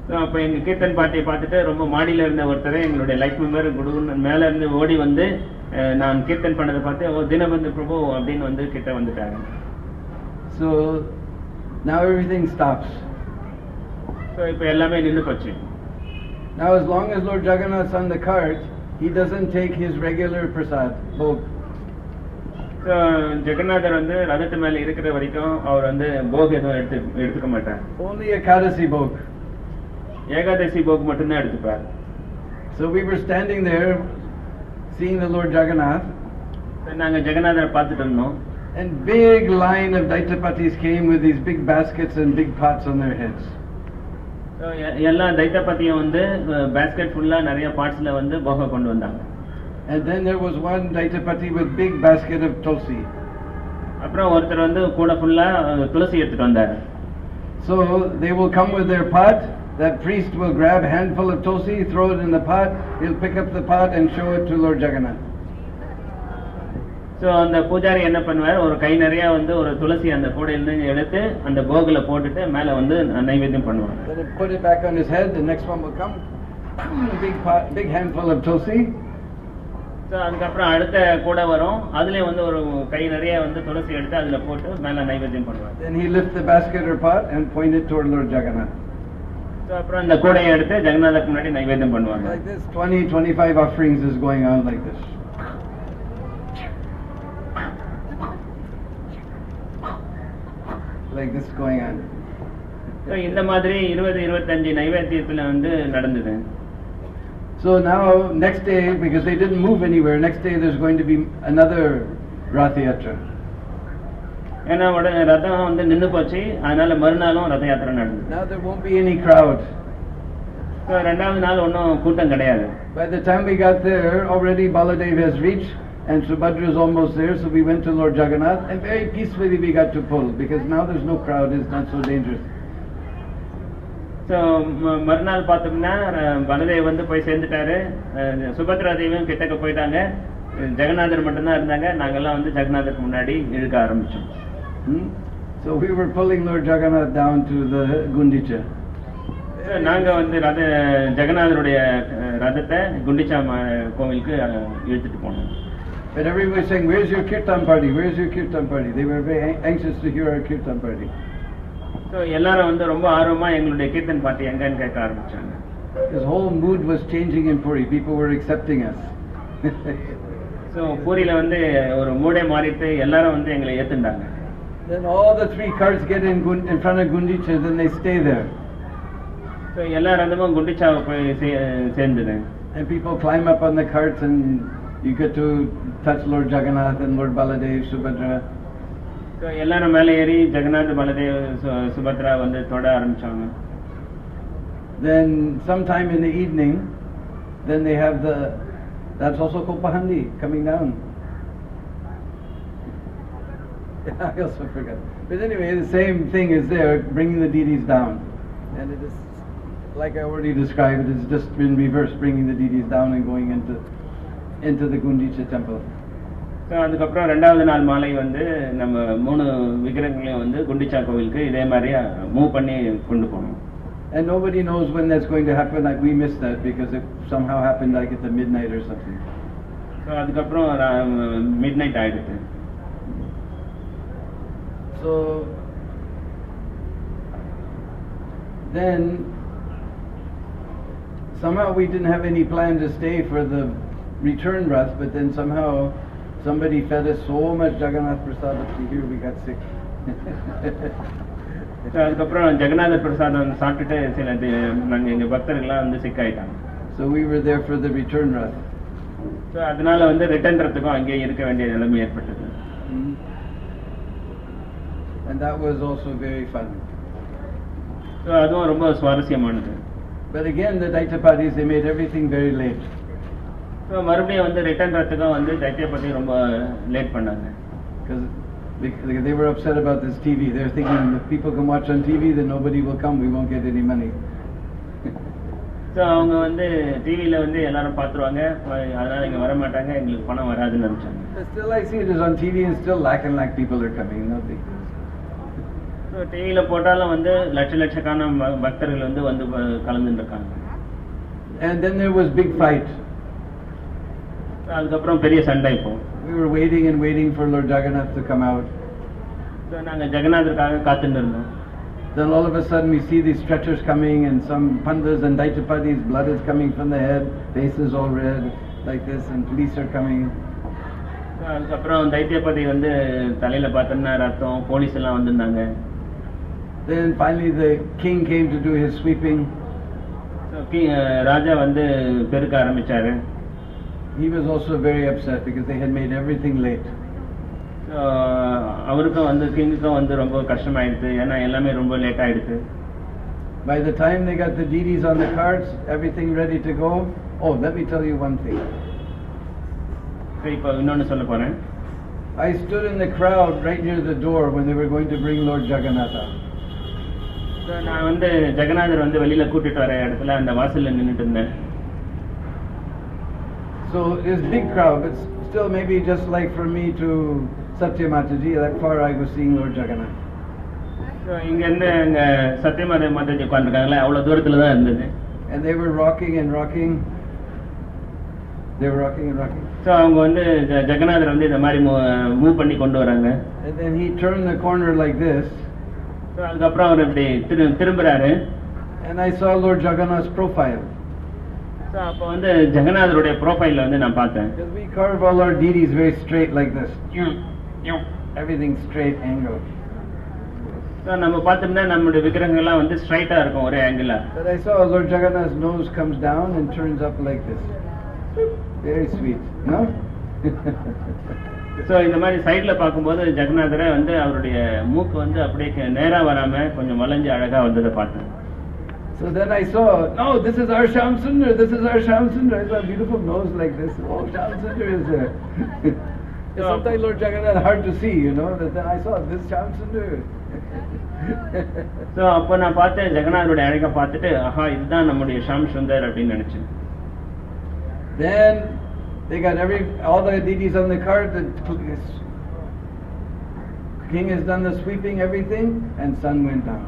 அப்போ எங்கள் கீர்த்தன் பாட்டியை பார்த்துட்டு ரொம்ப மாடியில் இருந்த ஒருத்தர் எங்களுடைய life member குடுகுன்னு மேலே இருந்து ஓடி வந்து நான் கீர்த்தன் பண்ணதை பார்த்து தினபந்து பிரபு அப்படின்னு வந்து கிட்ட வந்துட்டாங்க. So now everything stops. So இப்போ எல்லாமே நின்று போச்சு. Now as long as Lord Jagannath's on the cart, he doesn't take his regular prasad, bhog. So ஜெகநாதர் வந்து ரதத்து மேலே இருக்கிற வரைக்கும் அவர் வந்து போக் எதுவும் எடுத்துக்க மாட்டார். Only Ekadasi bhog. ஏகாதசி போக் மட்டும்தான் எடுத்துப்பார். So we were standing there seeing the Lord Jagannath. நாங்கள் ஜெகநாதரை பார்த்துட்டு இருந்தோம். And big line of Daitapatis came with these big baskets and big pots on their heads. எல்லா தைத்தபதியும் வந்து பேஸ்கெட் ஃபுல்லா நிறைய பார்ட்ஸ்ல வந்து போக கொண்டு வந்தாங்க. And then there was one Daitapati with big basket of tulsi. அப்புறம் ஒருத்தர் வந்து கூட ஃபுல்லா துளசி எடுத்துட்டு வந்தார். So they will come with their pot. That priest will grab a handful of tulsi, throw it in the pot. He'll pick up the pot and show it to Lord Jagannath. So அந்த பூஜாரி என்ன பண்ணுவார், ஒரு கை நிறைய வந்து ஒரு துளசி அந்த கூடையிலிருந்து எடுத்து அந்த போகில் போட்டுட்டு மேலே வந்து நைவேத்தியம் பண்ணுவாங்க. Then he put it back on his head. The next one will come, a big pot, big handful of tulsi. So அதுக்கப்புறம் அடுத்த கூடை வரும், அதுலேயே வந்து ஒரு கை நிறைய வந்து துளசி எடுத்து அதில் போட்டு மேலே நைவேத்தியம் பண்ணுவாங்க. Then he lifts the basket or pot and point it toward Lord Jagannath. So அப்புறம் அந்த கூடையை எடுத்து ஜெகநாதருக்கு முன்னாடி நைவேத்தியம் பண்ணுவாங்க. Like this, 20-25 offerings is going on like this. Like this going on. So இந்த மாதிரி 20-25 நைவேத்தியத்தில் வந்து நடந்தது. So now next day, because they didn't move anywhere, next day there's going to be another Rath Yatra. ஏன்னா ரதம் வந்து நின்று போச்சு, அதனால மறுநாளும் ரத யாத்திரை நடந்தது. Now there won't be any crowd. So ரெண்டாவது நாள் ஒன்றும் கூட்டம் கிடையாது. By the time we got there, already Baladev has reached and Subhadra is almost there, so we went to Lord Jagannath and very peacefully we got to pull because now there's no crowd, it's not so dangerous. So மறுநாள் பார்த்தோம்னா பலதேவ் வந்து போய் சேர்ந்துட்டாரு, சுபத்ரா தேவியும் கிட்டக்க போயிட்டாங்க, ஜெகநாதர் மட்டும்தான் இருந்தாங்க. நாங்கெல்லாம் வந்து ஜெகநாதருக்கு முன்னாடி இழுக்க ஆரம்பிச்சோம். So we were pulling Lord Jagannath down to the Gundicha. நாங்க வந்து ஜெகநாதருடைய ரதத்தை குண்டிச்சா கோவிலுக்கு இழுத்துட்டு போனோம். But everybody was saying, "Where's your kirtan party? Where's your kirtan party?" They were very anxious to hear our kirtan party. So எல்லாரும் வந்து ரொம்ப ஆர்வமா எங்களுடைய கீர்த்தன் பார்ட்டி எங்கன்னு கேட்க ஆரம்பிச்சாங்க. His whole mood was changing in Puri. People were accepting us. So பூரியில வந்து ஒரு மூடே மாறிட்டு எல்லாரும் வந்து எங்களை ஏத்துண்டாங்க. Then all the three carts get in front of Gundicha, then they stay there. So எல்லா ரதமும் குண்டிச்சாவை போய் சேர்ந்துது. And people climb up on the carts and you get to touch Lord Jagannath and Lord Baladev, Subhadra. So எல்லாரும் மேலே ஏறி ஜெகநாத் பலதேவ் சுபத்ரா வந்து தொட ஆரம்பிச்சாங்க. Then sometime in the evening, then they have that's also Kopahandi coming down. I also forgot. But anyway, the same thing is there, bringing the deities down. And it is, like I already described, it's just been reversed, bringing the deities down and going into the Gundicha temple. So அதுக்கப்புறம் ரெண்டாவது நாள் மாலை வந்து நம்ம 3 விக்கிரகங்களையும் வந்து குண்டிச்சா கோவிலுக்கு இதே மாதிரி மூவ் பண்ணி கொண்டு போனோம். And nobody knows when that's going to happen. Like we missed that because it somehow happened like at the midnight or something. So அதுக்கப்புறம் மிட்நைட் ஆயிடுச்சு. So then somehow we didn't have any plan to stay for the return Rath, but then somehow somebody fed us so much Jagannath Prasad up to here we got sick. அதுக்கப்புறம் ஜெகநாதர் பிரசாதம் சாப்பிட்டுட்டு சில நாங்கள் எங்கள் பக்தர்கள்லாம் வந்து sick ஆயிட்டாங்க. So we were there for the return Rath. So அதனால வந்து ரிட்டர்ன் ரத்துக்கும் அங்கேயே இருக்க வேண்டிய நிலைமை ஏற்பட்டது. And that was also very fun. So அதுவும் ரொம்ப சுவாரஸ்யமானது. But again the Daitapadis, they made everything very late. So மறுபடியும் வந்து ரிட்டர்ன் ரத்துக்கும் வந்து தைத்தியப்பதி ரொம்ப லேட் பண்ணாங்க. Because they were upset about this TV. They were thinking if people can watch on TV, then nobody will come. We won't get any money. So அவங்க வந்து டிவியில் வந்து எல்லாரும் பார்த்துருவாங்க, அதனால இங்கே வர மாட்டாங்க, எங்களுக்கு பணம் வராதுன்னு நினச்சாங்க. But still I see it is on TV and still lakh and lakh people are coming. No big deal. டிவியில போட்டாலும் வந்து லட்சக்கணக்கான பக்தர்கள் வந்து வந்து கலந்துட்டு இருக்காங்க. And then there was big fight. அதுக்கப்புறம் பெரிய சண்டை. இப்போ We were waiting and waiting for Lord Jagannath to come out. நாங்க ஜெகநாதருக்காக காத்துட்டு இருந்தோம். Then all of a sudden we see these stretchers coming and some pandas and daitapadis, blood is coming from the head, faces all red like this, and police are coming. அதுக்கப்புறம் தைத்தியபதி வந்து தலையில பார்த்தோம்னா ரத்தம், police எல்லாம் வந்திருந்தாங்க. Then finally the king came to do his sweeping. ராஜா வந்து பெருக்க ஆரம்பிச்சாரு. He was also very upset because they had made everything late. அவருக்கும் வந்து கிங்குக்கும் வந்து ரொம்ப கஷ்டமாயிடுச்சு, ஏன்னா எல்லாமே ரொம்ப லேட் ஆயிடுச்சு. By the time they got the deities on the carts, everything ready to go. Oh, let me tell you one thing. இப்போ இன்னொன்னு சொல்ல போறேன். I stood in the crowd right near the door when they were going to bring Lord Jagannatha. நான் வந்து ஜெகநாதர் வந்து வெளியில கூட்டிட்டு வர இடத்துல அந்த வாசல்ல நின்னுட்டு இருந்தேன். So it's big crowd, but still maybe just like for me to Satyamataji, that far I was seeing Lord Jagannath. இங்க இருந்து அங்க சத்யமாதா மாதாஜி உட்கார்ந்துருக்காங்களே, அவ்வளவு தூரத்துல தான் இருந்தது. And they were rocking and rocking. They were rocking and rocking. So அவங்க வந்து ஜெகநாதர் வந்து இந்த மாதிரி மூவ் பண்ணி கொண்டு வராங்க. And then he turned the corner like this. So அதுக்கப்புறம் அவர் இப்படி திரும்புறாரு. And I saw Lord Jagannath's profile. So அப்ப வந்து ஜெகநாதருடைய ப்ரொஃபைல்ல வந்து நான் பார்த்தேன். Because we carve all our deities very straight like this. Everything straight angle. So நம்ம பார்த்தோம்னா நம்மளுடைய விக்கிரகங்கள்லாம் வந்து ஸ்ட்ரைட்டா இருக்கும் ஒரே ஆங்கிளா. But I saw Lord Jagannath's nose comes down and turns up like this. Very sweet, no? So இந்த மாதிரி சைடுல பாக்கும்போது ஜெகநாதரை வந்து அவருடைய மூக்கு வந்து அப்படியே நேரா வராம கொஞ்சம் வளைஞ்சு அழகா வந்ததை பார்த்தேன். So then I saw, no, this is our Shyam Sundar, this is our Shyam Sundar. I saw a beautiful nose like this. Oh, Shyam Sundar is there. It's sometimes Lord Jagannath hard to see, you know. But then I saw this Shyam Sundar. So அப்ப நான் பார்த்தேன் ஜெகநாதருடைய அழகை பார்த்துட்டு, ஆஹா இதுதான் நம்முடைய ஷாம் சுந்தர் அப்படின்னு நினைச்சேன். Then they got all the deities on the cart. The king has done the sweeping, everything, and sun went down.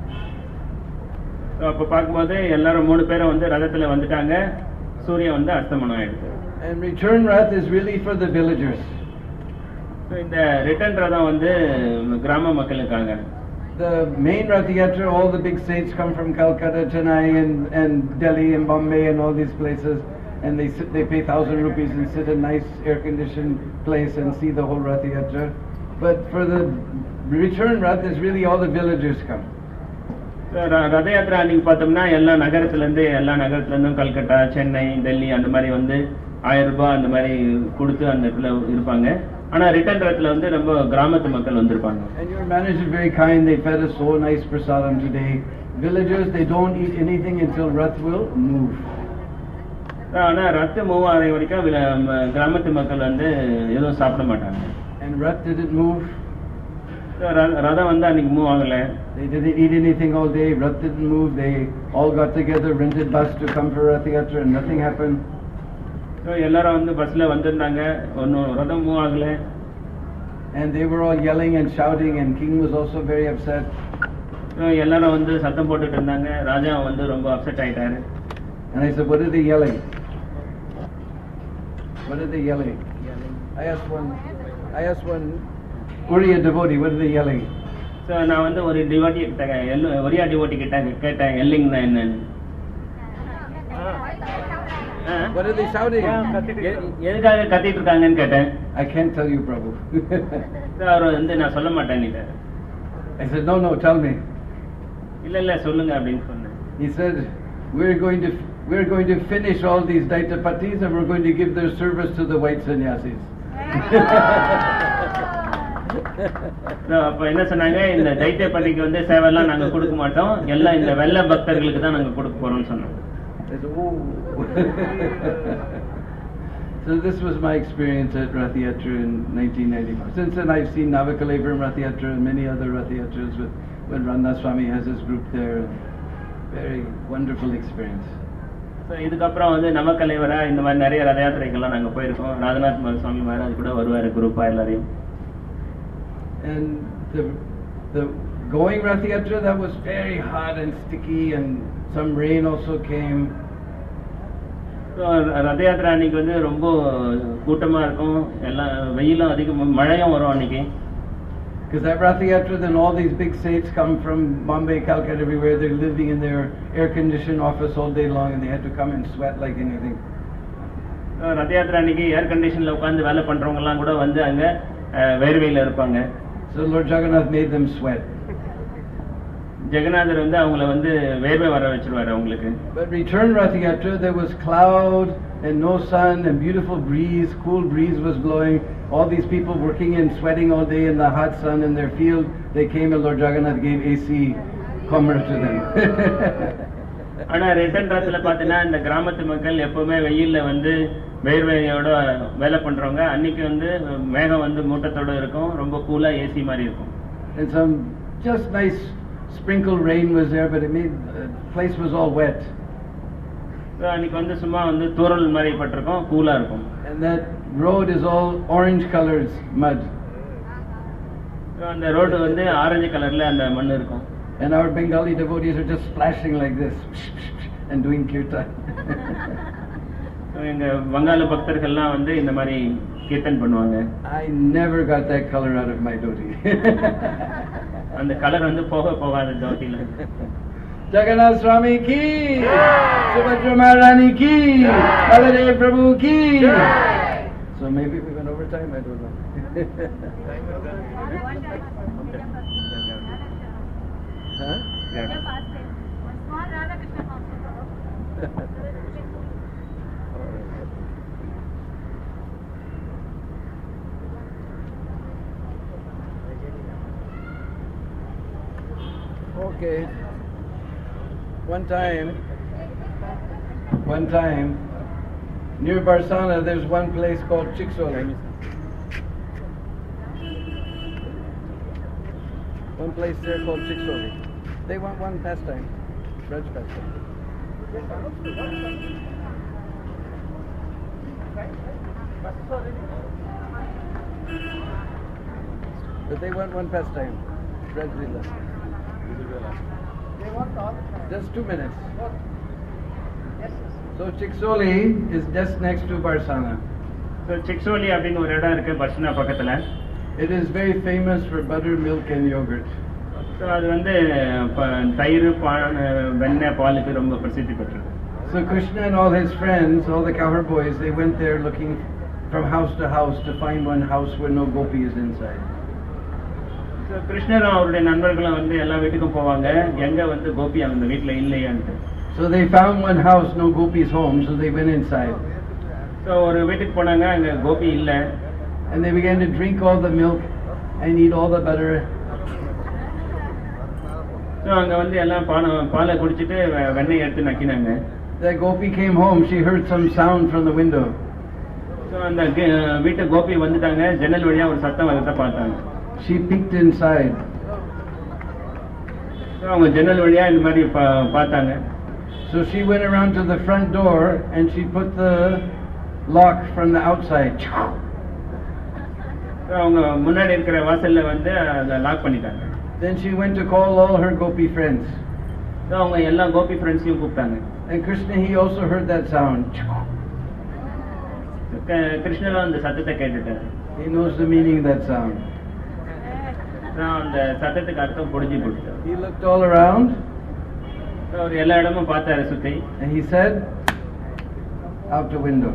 அப்ப பார்க்கும்போது எல்லாரும் 3 பேரும் வந்து ரதத்துல வந்துட்டாங்க, சூரியன் வந்து அஸ்தமனம் ஆயிடுச்சு. And return rath is really for the villagers. So இந்த ரிட்டர்ன் ரதம் வந்து கிராம மக்களுக்காக. The main Rath Yatra, all the big saints come from Calcutta, Chennai, and Delhi and Bombay and all these places, and they pay 1,000 rupees and sit in a nice air-conditioned place and see the whole Rath Yatra. But for the return Rath, is really all the villagers come. ரத யாத்திரை அன்னைக்கு பார்த்தோம்னா எல்லா நகரத்துல இருந்தும் கல்கட்டா, சென்னை, டெல்லி அந்த மாதிரி வந்து 1000 ரூபாய் அந்த மாதிரி கொடுத்து அந்த இடத்துல இருப்பாங்க. ஆனா ரிட்டர்ன் ரத்ல வந்து ரொம்ப கிராமத்து மக்கள் வந்திருப்பாங்க. And your manager is very kind. They fed us so nice prasadam today. Villagers, they don't eat anything until Rath will move. ஆனா ரத் மூவ் ஆகிற வரைக்கும் கிராமத்து மக்கள் வந்து எதுவும் சாப்பிட மாட்டாங்க. And Rath didn't move. ரதம் வந்து அன்னைக்கு மூவ் ஆகல. They didn't eat anything all day. Rath didn't move. They all got together, rented bus to come for Rath Yatra, and nothing happened. So எல்லாரும் வந்து பஸ்ல வந்திருந்தாங்க, ஒன்னும் ரதம் மூவ் ஆகல. And they were all yelling and shouting, and king was also very upset. எல்லாரும் வந்து சத்தம் போட்டுட்டு இருந்தாங்க, ராஜா வந்து ரொம்ப அப்செட் ஆயிட்டாரு. And I said, what are they yelling? What are they yelling? I asked one Oriya devotee, what are they yelling? So நான் வந்து ஒரு டிவோட்டி கிட்ட ஒரியா டிவோட்டி கிட்ட கேட்டேன், எல்லிங்னா என்னன்னு. What are they shouting? எதுக்காக கத்திட்டு இருக்காங்கன்னு கேட்டேன். I can't tell you, Prabhu. அவர் வந்து நான் சொல்ல மாட்டேன்னு. I said, no, tell me. இல்ல சொல்லுங்க அப்படின்னு சொன்னேன். He said, we're going to finish all these Daitapatis and we're going to give their service to the white sannyasis. அப்ப என்ன சொன்னாங்க, இந்த தைத்தியபதிக்கு வந்து சேவைலாம் நாங்க கொடுக்க மாட்டோம், எல்லாம் இந்த வெள்ளை பக்தர்களுக்கு தான் நாங்க கொடுக்க போறோம்னு சொன்னோம். So this was my experience at Rath Yatra in 1995. Since then I've seen Navakalevaram Rath Yatra and many other Rath Yatras when Rannath Swami has his group there. Very wonderful experience. So இதுக்கப்புறம் வந்து நவக்கலைவரா இந்த மாதிரி நிறைய ரத யாத்திரைகள்லாம் நாங்க போயிருக்கோம். ராதநாத் சுவாமி மகாராஜ் கூட வருவாரு குரூப்பா எல்லாரையும். And the going Rath Yatra, that was very hot and sticky, and some rain also came. ரத யாத்திரை அன்னைக்கு வந்து ரொம்ப கூட்டமா இருக்கும், எல்லாம் வெயிலும் அதிகம், மழையும் வரும் அன்னைக்கு. Because at Rath Yatra, then all these big saints come from Bombay, Calcutta, everywhere. They're living in their air-conditioned office all day long, and they had to come and sweat like anything. ரத யாத்திரை அன்னைக்கு ஏர் கண்டிஷன்ல உட்கார்ந்து வேலை பண்றவங்க எல்லாம் கூட வந்து அங்க வேர்வையில இருப்பாங்க. So Lord Jagannath made them sweat. ஜெகநாதர் வந்து அவங்கள வந்து வேர்வை வர வச்சிருவாரு அவங்களுக்கு. But return Rath Yatra, there was cloud and no sun and beautiful breeze, cool breeze was blowing. All these people working and sweating all day in the hot sun in their field, they came and Lord Jagannath gave AC commerce to them. ஆனா return ராத்துல பாத்தீங்கன்னா இந்த கிராமத்து மக்கள் எப்பவுமே வெயில்ல வந்து வேர்வையோட வேலை பண்றவங்க, அன்னைக்கு வந்து மேகம் வந்து மூட்டத்தோட இருக்கும், ரொம்ப கூலா ஏசி மாதிரி இருக்கும். And some just nice sprinkled rain was there, but it made the place was all wet. அன்னைக்கு வந்து சும்மா வந்து தூறல் மாதிரி பட்டிருக்கும், கூலா இருக்கும். And that road is all orange colored mud. அந்த ரோடு வந்து ஆரஞ்சு கலர்ல அந்த மண் இருக்கும். And our Bengali devotees are just splashing like this and doing kirtan. எங்க வங்காள பக்தர்கள்லாம் வந்து இந்த மாதிரி கீர்த்தன் பண்ணுவாங்க. I never got that color out of my dhoti. அந்த கலர் வந்து போகாத தோட்டில. Jagannath Swami ki, Subhadra Maharani ki, Baladev Prabhu ki. So maybe we went over time, I don't know. Huh? Yeah. Small Radha Krishna house. Okay. One time, near Barsana, there's one place called Chiksoli. One place there called Chiksoli. They want one pastime, Braj pastime. But they want one pastime, Braj Lila. They want all. Just 2 minutes. Yes. So Chiksoli is just next to Barsana. So Chiksoli அப்படின்னு ஒரு இடம் இருக்கு பர்சனா பக்கத்துல. It is very famous for butter, milk and yogurt. So அது வந்து தயிர், வெண்ணெய், பாலுக்கு ரொம்ப பிரசித்தி பெற்றது. So Krishna and all his friends, all the cowherd boys, they went there looking from house to house to find one house where no gopi is inside. So கிருஷ்ணரும் அவருடைய நண்பர்களும் வந்து எல்லா வீட்டுக்கும் போவாங்க, எங்க வந்து கோபி அந்த வீட்டுல இல்லையான்னு. So they found one house, no gopis home, so they went inside. So ஒரு வீட்டுக்கு போனாங்க, அங்க கோபி இல்ல. And they began to drink all the milk and eat all the butter. So அங்க வந்து எல்லாம் பாலை குடிச்சிட்டு வெண்ணெய் எடுத்து நக்கினாங்க. The gopi came home, she heard some sound from the window. So அந்த வீட்டு கோபி வந்துட்டாங்க, ஜன்னல் வழியா ஒரு சத்தம் வரத பார்த்தாங்க. She peeked inside. So அவங்க ஜன்னல் வழியா இந்த மாதிரி பார்த்தாங்க. So she went around to the front door and she put the lock from the outside. So அவங்க முன்னாடி இருக்கிற வாசல்ல வந்து அத லாக் பண்ணிட்டாங்க. Then she went to call all her gopi friends. So அவங்க எல்லா கோபி ஃப்ரெண்ட்ஸையும் கூப்பிட்டாங்க. And Krishna, he also heard that sound. கிருஷ்ணரும் அந்த சத்தத்தை கேட்டுட்டாரு. He knows the meaning of that sound. அந்த சத்தத்துக்கு அர்த்தம் புரிஞ்சு போட்டார். He looked all around. அவர் எல்லா இடமும் பார்த்தாரு சுத்தி. And he said, out the window.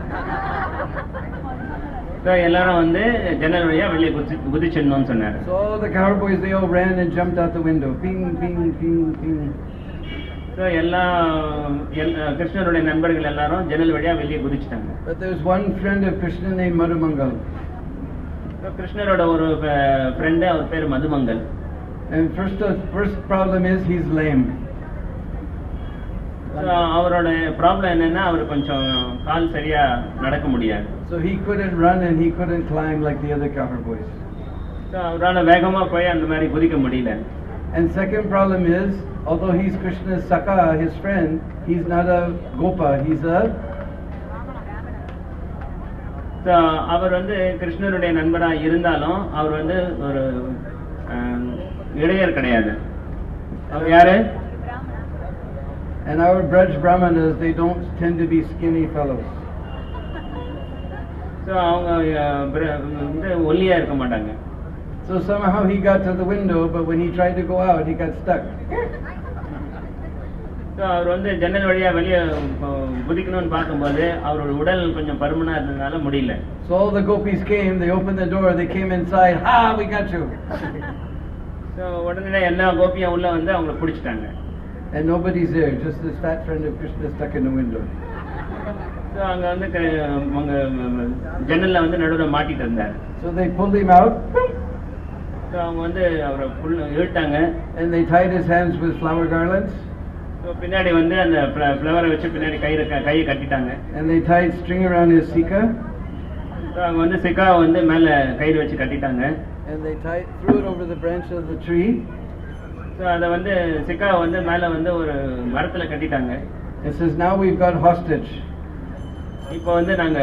So எல்லாரும் வந்து ஜன்னல் வழியா வெளியே குதிச்சிடணும்னு சொன்னாரு. So all the cowherd boys, they all ran and jumped out the window. Ping, ping, ping, ping. So எல்லா கிருஷ்ணருடைய நண்பர்கள் எல்லாரும் ஜன்னல் வழியா வெளியே குதிச்சிட்டாங்க. But there's one friend of Krishna named Madhumangal. So கிருஷ்ணரோட ஒரு ஃப்ரெண்ட், அவர் பேர் Madhumangal. And first problem is he's lame. So அவரோட ப்ராப்ளம் என்னன்னா அவர் கொஞ்சம் கால் சரியா நடக்க முடியாது. So he couldn't run and he couldn't climb like the other cowherd boys. So அவரால வேகமா போய் அந்த மாதிரி குதிக்க முடியல. And second problem is, although he's Krishna's Saka, his friend, he's not a Gopa, he's a... So அவர் வந்து கிருஷ்ணருடைய நண்பரா இருந்தாலும் அவர் வந்து ஒரு இடையர் கிடையாது. அவர் யாரு? And our Braj Brahmanas, they don't tend to be skinny fellows. So அவங்க வந்து ஒல்லியா இருக்க மாட்டாங்க. So somehow he got to the window, but when he tried to go out, he got stuck. So அவர் வந்து ஜன்னல் வழியா வெளியே குதிக்கணும்னு பார்க்கும்போது அவரோட உடல் கொஞ்சம் பருமனா இருந்ததுனால முடியல. So all the gopis came, they opened the door, they came inside, ha, we got you. So உடனே எல்லா கோபியும் உள்ள வந்து அவங்களை பிடிச்சிட்டாங்க. And nobody's there, just this fat friend of Krishna stuck in the window. So அங்க வந்து ஜன்னல்ல வந்து நடுவுல மாட்டிட்டு இருந்தார். So they pulled him out. So அவங்க வந்து அவரை இழுத்தாங்க. And they tied his hands with flower garlands. So பின்னாடி வந்து அந்த ஃப்ளவரை வச்சு பின்னாடி கையை கட்டிட்டாங்க. And they tied string around his sika. So அவங்க வந்து சிக்கா வந்து மேல கயிறு வச்சு கட்டிட்டாங்க. And they threw it over the branch of the tree. So அத வந்து சிக்கா வந்து மேல வந்து ஒரு மரத்துல கட்டிட்டாங்க. It says now we've got hostage. இப்போ வந்து நாங்க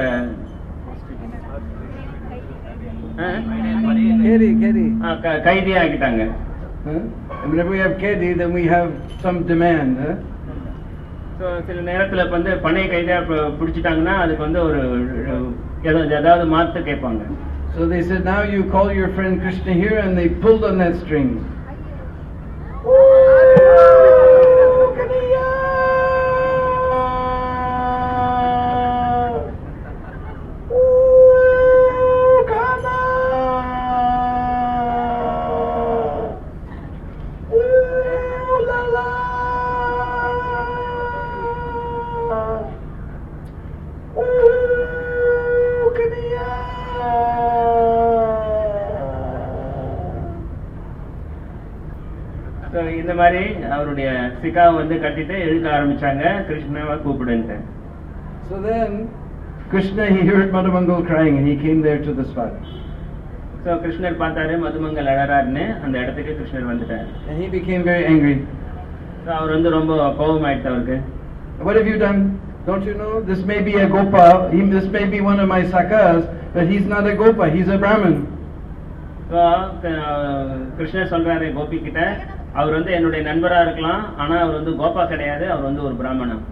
Kedi. கைதியா ஆக்கிட்டாங்க. And whenever we have kedi, then we have some demand. So சில நேரத்துல வந்து பணைய கைதியா பிடிச்சிட்டாங்கன்னா அதுக்கு வந்து ஒரு ஏதாவது மாத்து கேட்பாங்க. So they said, now you call your friend Krishna here, and they pulled on that string. இந்த மாதிரி அவருடைய சிக்காவை வந்து கட்டிட்டு இழுக்க ஆரம்பிச்சாங்க கிருஷ்ணாவை கூப்பிடுன்ட்டு. So then Krishna, he heard Madhumangal crying and he came there to the spot. So கிருஷ்ணர் பார்த்தாரு மதுமங்கல் அழறாருன்னு அந்த இடத்துக்கு கிருஷ்ணர் வந்துட்டார். And he became very angry. So அவர் வந்து ரொம்ப கோபமாயிட்டு அவருக்கு. What have you done? Don't you know this may be a gopa, this may be one of my sakas, but he's not a gopa, he's a brahman. So கிருஷ்ணர் சொல்றாரு கோபி கிட்ட, அவர் வந்து என்னுடைய நண்பரா இருக்கலாம், ஆனா அவர் வந்து கோபா கிடையாது, அவர் வந்து ஒரு பிராமணன்.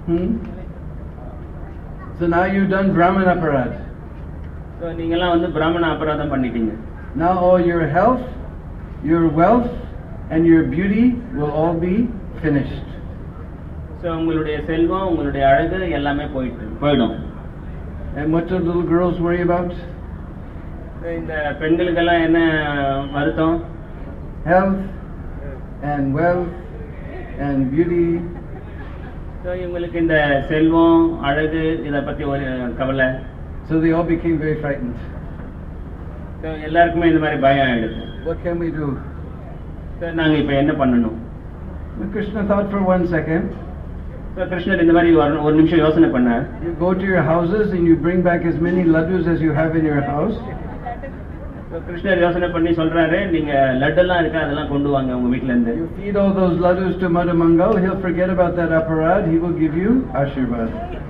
So now you've done brahman aparad. So நீங்கலாம் வந்து பிராமண அபராதம் பண்ணிட்டீங்க. Now all your health, your wealth and your beauty will all be finished. So உங்களுடைய செல்வம், உங்களுடைய அழகு எல்லாமே போய்டும். And what do little girls worry about? இந்த பெண்களுக்கெல்லாம் என்ன வருத்தம்? Health and wealth and beauty. So இவங்களுக்கு இந்த செல்வம், அழகு இத பத்தி ஒரு கவலை. So they all became very frightened. So எல்லாருக்குமே இந்த மாதிரி பயம் ஆயிடுது. What can we do? So நாங்க இப்ப என்ன பண்ணணும்? Krishna thought for 1 second. So கிருஷ்ணர் இந்த மாதிரி ஒரு நிமிஷம் யோசனை பண்ணார். You go to your houses and you bring back as many laddus as you have in your house. So கிருஷ்ணர் யோசனை பண்ணி சொல்றாரு, நீங்க லட்டெல்லாம் இருக்கு அதெல்லாம் கொண்டு வாங்க உங்க வீட்ல இருந்து. You feed all those laddus to Madhumangal, he'll forget about that aparad, he will give you ashirvad.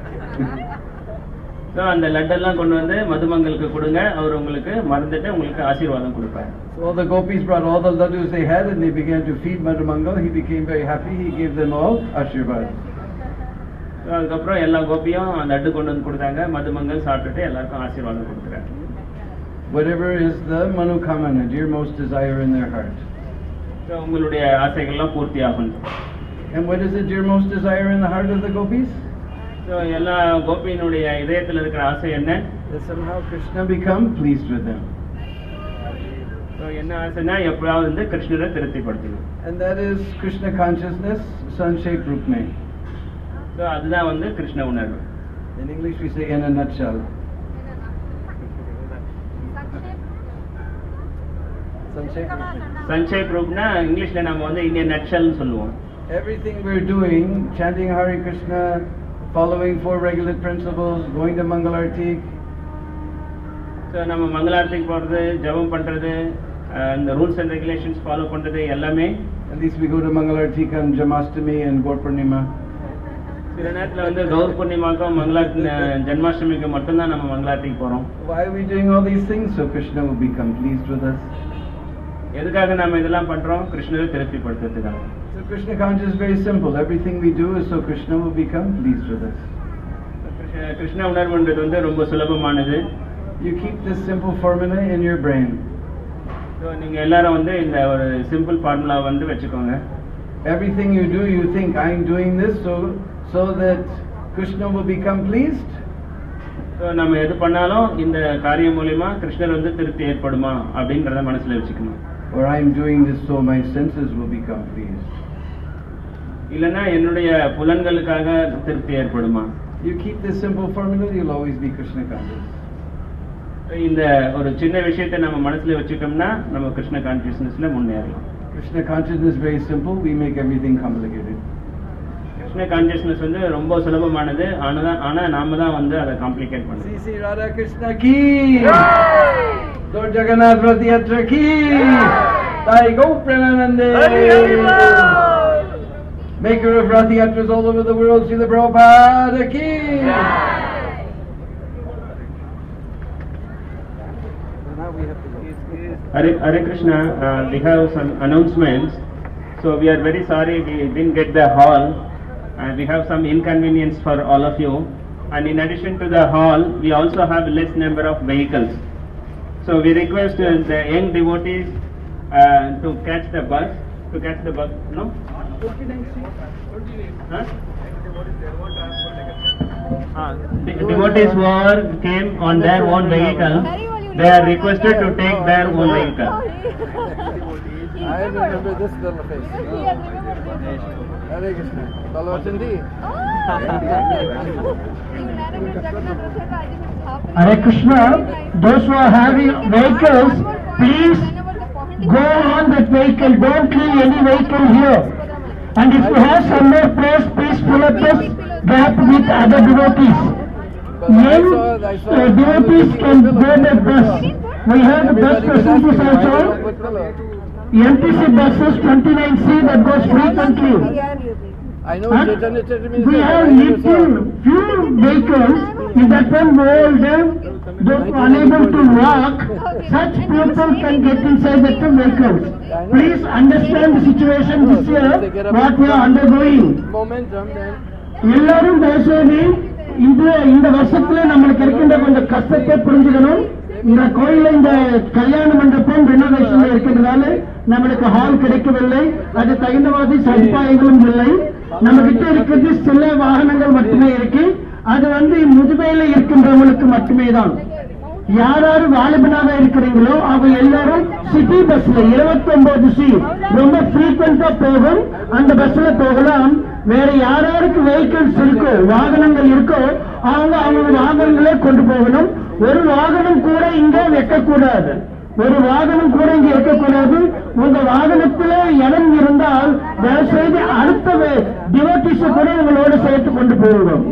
So அந்த லட்டெல்லாம் கொண்டு வந்து மதுமங்களுக்கு கொடுங்க, அவர் உங்களுக்கு மறந்துட்டு உங்களுக்கு ஆசீர்வாதம் கொடுப்பார். So all the gopis brought all the laddus they had and they began to feed Madhumangal. He became very happy, he gave them all ashirvad. So அதுக்கப்புறம் எல்லா கோபியும் லட்டு கொண்டு வந்து கொடுத்தாங்க, மதுமங்கள் சாப்பிட்டுட்டு எல்லாருக்கும் ஆசீர்வாதம் கொடுக்குறாங்க. Whatever is the manukamana, dearmost desire in their heart. So உங்களுடைய ஆசைகள்லாம் பூர்த்தி ஆகும். And what is the dearmost desire in the heart of the gopis? So எல்லா கோபியினுடைய இதயத்தில் இருக்கிற ஆசை என்ன? That somehow Krishna become pleased with them. So என்ன ஆசைனா எப்பயாவது வந்து கிருஷ்ணரை திருப்திப்படுத்தணும். And that is Krishna consciousness, Sankshepa Rup mein. So அதுதான் வந்து கிருஷ்ண உணர்வு. In English we say in a nutshell. Sankshepa Rupna இங்கிலீஷ்ல நாம வந்து in a nutshell சொல்லுவோம். Everything we're doing, chanting Hare Krishna, following 4 regular principles, going to Mangalarti. So நம்ம மங்களாரத்திக்கு போறது, ஜெபம் பண்றது, the rules and regulations follow பண்றது எல்லாமே. At least we go to Mangalarti on Jamashtami and Gaur Purnima. சில நேரத்துல வந்து கௌர் பூர்ணிமாக்கும் ஜன்மாஷ்டமிக்கு மட்டும்தான் நம்ம மங்களாரத்திக்கு போறோம். Why are we doing all these things? So Krishna will become pleased with us. எதுக்காக நாம இதெல்லாம் பண்றோம்? கிருஷ்ணரை திருப்திப்படுத்துறதுக்காக. So Krishna consciousness is very simple. Everything we do is so Krishna will become pleased with us. Krishna உணர்வுன்றது வந்து ரொம்ப சுலபமானது. You keep this simple formula in your brain. So நீங்க எல்லாரும் வந்து இந்த ஒரு சிம்பிள் ஃபார்முலா வந்து வெச்சுக்கோங்க. Everything you do, you think I am doing this so that Krishna will become pleased. So நம்ம எது பண்ணாலும் இந்த காரியம் மூலமா கிருஷ்ணர் வந்து திருப்தி ஏற்படுமா அப்படிங்கறத மனசுல வெச்சுக்கணும். Or I am doing this so my senses will become pleased. இல்லனா என்னுடைய புலன்களுக்காக திருப்தி ஏற்படுமா? You keep this simple formula, you'll always be Krishna conscious. இந்த ஒரு சின்ன விஷயத்தை நம்ம மனசுல வெச்சிட்டோம்னா நம்ம கிருஷ்ண கான்ஷியஸ்னஸ்ல முன்னேறலாம். Krishna consciousness is very simple, we make everything complicated. Krishna consciousness வந்து ரொம்ப சுலபமானது, ஆனா நாம தான் வந்து அதை காம்ப்ளிகேட் பண்றோம். Sri Radha Krishna ki Lord Jagannath Rath Yatra ki Sai Goprananande Maker of Rath Yatras all over the world, Srila Prabhupada ki Hare Krishna, we have some announcements. So we are very sorry we didn't get the hall, and we have some inconvenience for all of you. And in addition to the hall, we also have less number of vehicles. So we request the young devotees to catch the bus. No? Huh? Devotees who came on their own vehicle, they are requested to take their own vehicle. I remember this little face. Hare Krishna. Balwachandi. Hare Krishna. Those who are having vehicles, please go on that vehicle. Don't leave any vehicle here. And if you have some more place, please fill up this gap with other devotees. Young devotees can go the bus. We have the bus facilities also. MTC buses 29C that goes frequently. I know Chaitanya Charitamrita. We have little few vehicles. In that one world, those unable to walk, such people can get inside the two vehicles. Please understand the situation this year, what we are undergoing. Momentum then. எல்லாரும் தயவுசெய்து இந்த வருஷத்துல நம்மளுக்கு இருக்கின்ற கொஞ்சம் கஷ்டத்தை புரிஞ்சுக்கணும். இந்த கோயில இந்த கல்யாண மண்டபம் ரெனோவேஷன்ல இருக்கிறதுனால நம்மளுக்கு ஹால் கிடைக்கவில்லை, அது தகுந்த மாதிரி சதுப்பாயங்களும் இல்லை. நம்ம கிட்ட இருக்கிறது சில வாகனங்கள் மட்டுமே இருக்கு. அது வந்து முதுமையில இருக்கின்றவங்களுக்கு மட்டுமே தான். யாராரு வாலிபனாக இருக்கிறீங்களோ அவங்க எல்லாரும் சிட்டி பஸ்ல 29C ரொம்ப ஃப்ரீக்வெண்டா போகும், அந்த பஸ்ல போகலாம். வேற யாராருக்கு வெஹிக்கிள்ஸ் இருக்கோ, வாகனங்கள் இருக்கோ, அவங்க வாகனங்களே கொண்டு போகணும். ஒரு வாகனம் கூட இங்க வைக்கக்கூடாது. உங்க வாகனத்துல இடம் இருந்தால் தயவுசெய்து அடுத்த டிவோட்டிஸ் கூட உங்களோட சேர்த்து கொண்டு போகணும்.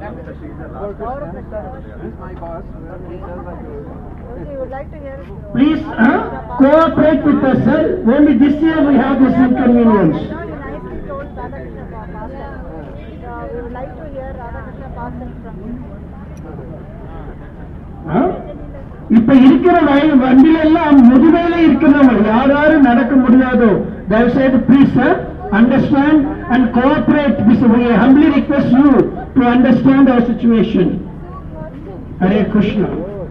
Please cooperate with us, sir. Only this year we have this inconvenience. We would like to hear Radhakrishna Pastor from you. இப்ப இருக்கிற வண்டியில எல்லாம் முதுமையில இருக்கிறவங்க யாராரு நடக்க முடியாதோ தயவுசெய்து please sir understand and cooperate. We humbly request you to understand our situation. Hare Krishna.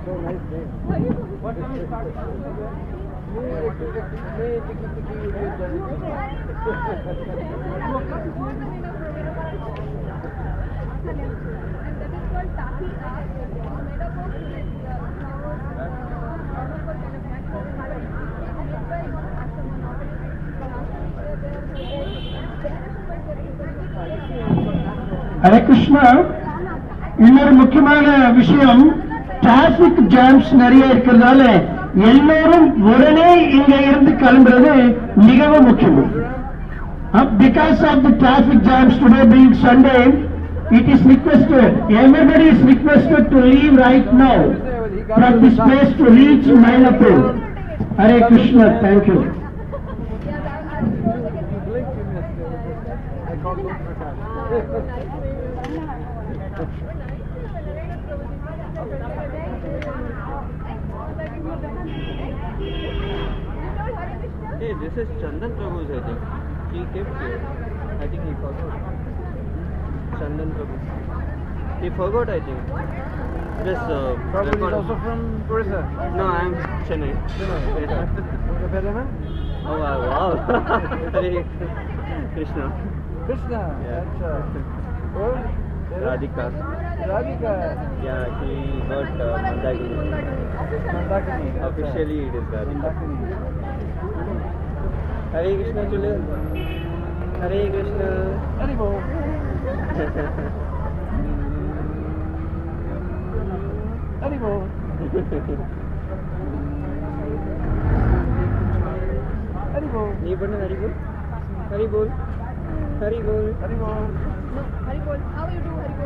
Hare Krishna. இன்னொரு முக்கியமான விஷயம், டிராபிக் ஜாம்ஸ் நிறைய இருக்கிறதால எல்லாரும் உடனே இங்க இருந்து கிளம்புறது மிகவும் முக்கியம். Because of the traffic jams today being Sunday, it is requested, everybody is requested to leave right now from this place to reach Mainapur. Hare Krishna, thank you. Hare Krishna. this is Chandan Prabhu's, I think. He kept here. I think he forgot. Chandan Prabhu. He forgot, I think. This Prabhu is also from Orissa. No, I am Chennai. Chennai. Oh wow. Hare Krishna. Krishna. Yeah. Oh, Radhika. Radhika. Yeah, he got Mandakini. Mandakini. Officially it is Radhika. Mandakini. Hare Krishna Chule. Hare Krishna. Haribo. Haribo. Haribo. Nee pannu Haribol. Haribol. Haribol. Haribo. No, Haribol. How you do Haribol?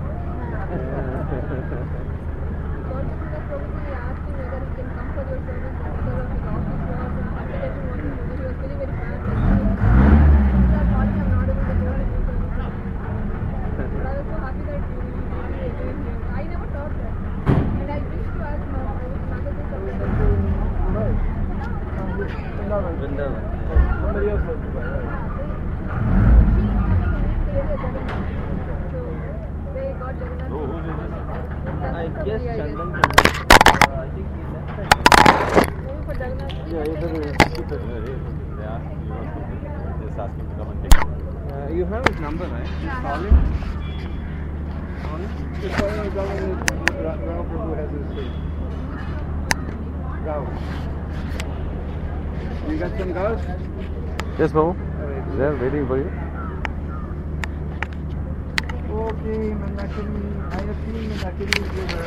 God probably asked him whether he can come for your service because of his office work and consideration was he was feeling very bad. So I thought I'm not able to go and do service. But I was so happy that you really enjoyed here. I never thought that. And I wish to ask Mother something. Vrindavan. Somebody else has to buy, right? I guess Chandan. I think he left. Yeah, you better keep it. Just ask him to come and take it. You have his number, right? Just call him. Just call him, Rao Prabhu has his seat. Rao. You got some girls? Yes, Babu. Alright. They're waiting for you. Okay, Mandakini. I have seen Mandakini river.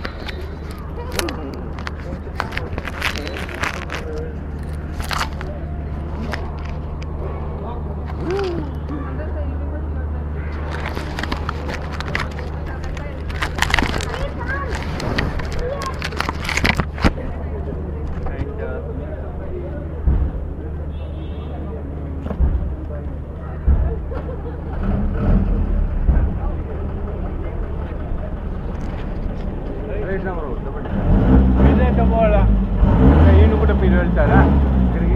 ఈయన కూడా మీరు వెళ్తారా ఇక్కడికి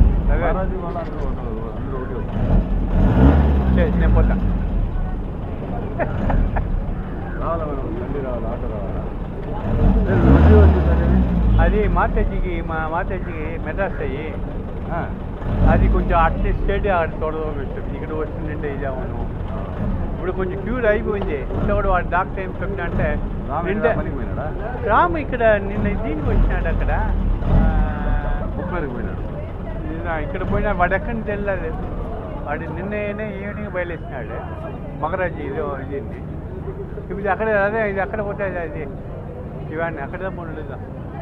నేను పోతా రావాలా మనం మళ్ళీ రావాలి ఆటో రావాలా అది మాతాజీకి మా మాతాజీకి మెడ్రాస్ అయ్యి అది కొంచెం అట్లే స్టేట్ ఆడ చూడడం ఇష్టం ఇక్కడ వస్తుందంటే ఇదేమను ఇప్పుడు కొంచెం క్యూర్ అయిపోయింది ఇంట్లో కూడా వాడు డాక్టర్ ఏం చెప్పిన అంటే రాము ఇక్కడ నిన్న దీనికి వచ్చినాడు అక్కడ ఇక్కడ పోయినా వాడు ఎక్కడికి తెలియదు వాడు నిన్నే ఈవినింగ్ బయలుదేరినాడు మగరాజు ఇదో ఇదేంటి ఇప్పుడు అక్కడ అదే ఇది అక్కడ పోతే అది ఇవన్నీ అక్కడ ఉండలేదా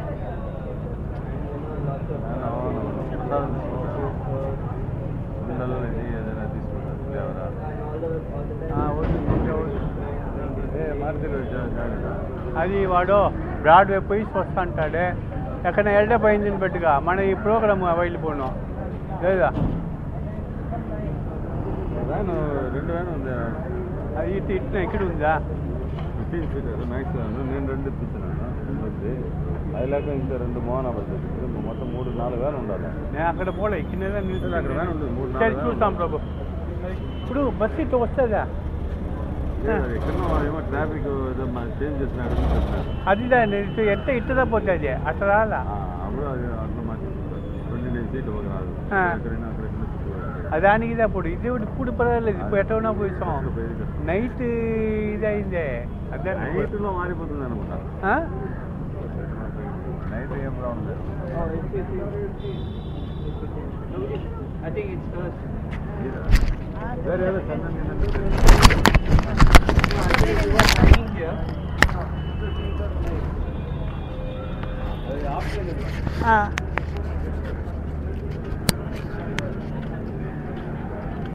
అది వాడు బ్రాడ్వే పోయి వస్తా అంటాడే ఎక్కడ ఎల్డే పోయిందని పెట్టుగా మన ఈ ప్రోగ్రామ్ వెళ్ళిపోను లేదా వ్యాన్ 2 వ్యాన్ ఉందా అది ఇట్లా ఇక్కడ ఉందా మ్యాక్స్ నేను 2 ఇప్పించాను అది లేక ఇంకా 2 మోహనాబాద్ మొత్తం 3-4 వ్యాన్ ఉండాలి నేను అక్కడ పోలే ఇక్కడ అక్కడ వ్యాన్ ఉంటుంది 3-4 చూస్తాం ప్రభు ఇప్పుడు బస్సు ఇట్లా వస్తుందా ఎక్కడో ఏమో ట్రాఫిక్ చేంజ్ చేసినాడు అది ఎంత ఇట్టదా పోతుంది అట్లా రాలా అప్పుడు అది అట్లా మార్చేస్తారు 29 సీట్లు ఒక రాదు ఎక్కడైనా అక్కడ దానికి ఇది అప్పుడు ఇది ఇప్పుడు పర్వాలేదు ఇప్పుడు ఎట్టవునా పోయిస్తాం నైట్ ఇది అయిందే అదే నైట్లో మారిపోతుంది అనుకుంటా నైట్ ఏం రావడం లేదు I think it's first. Where are the here.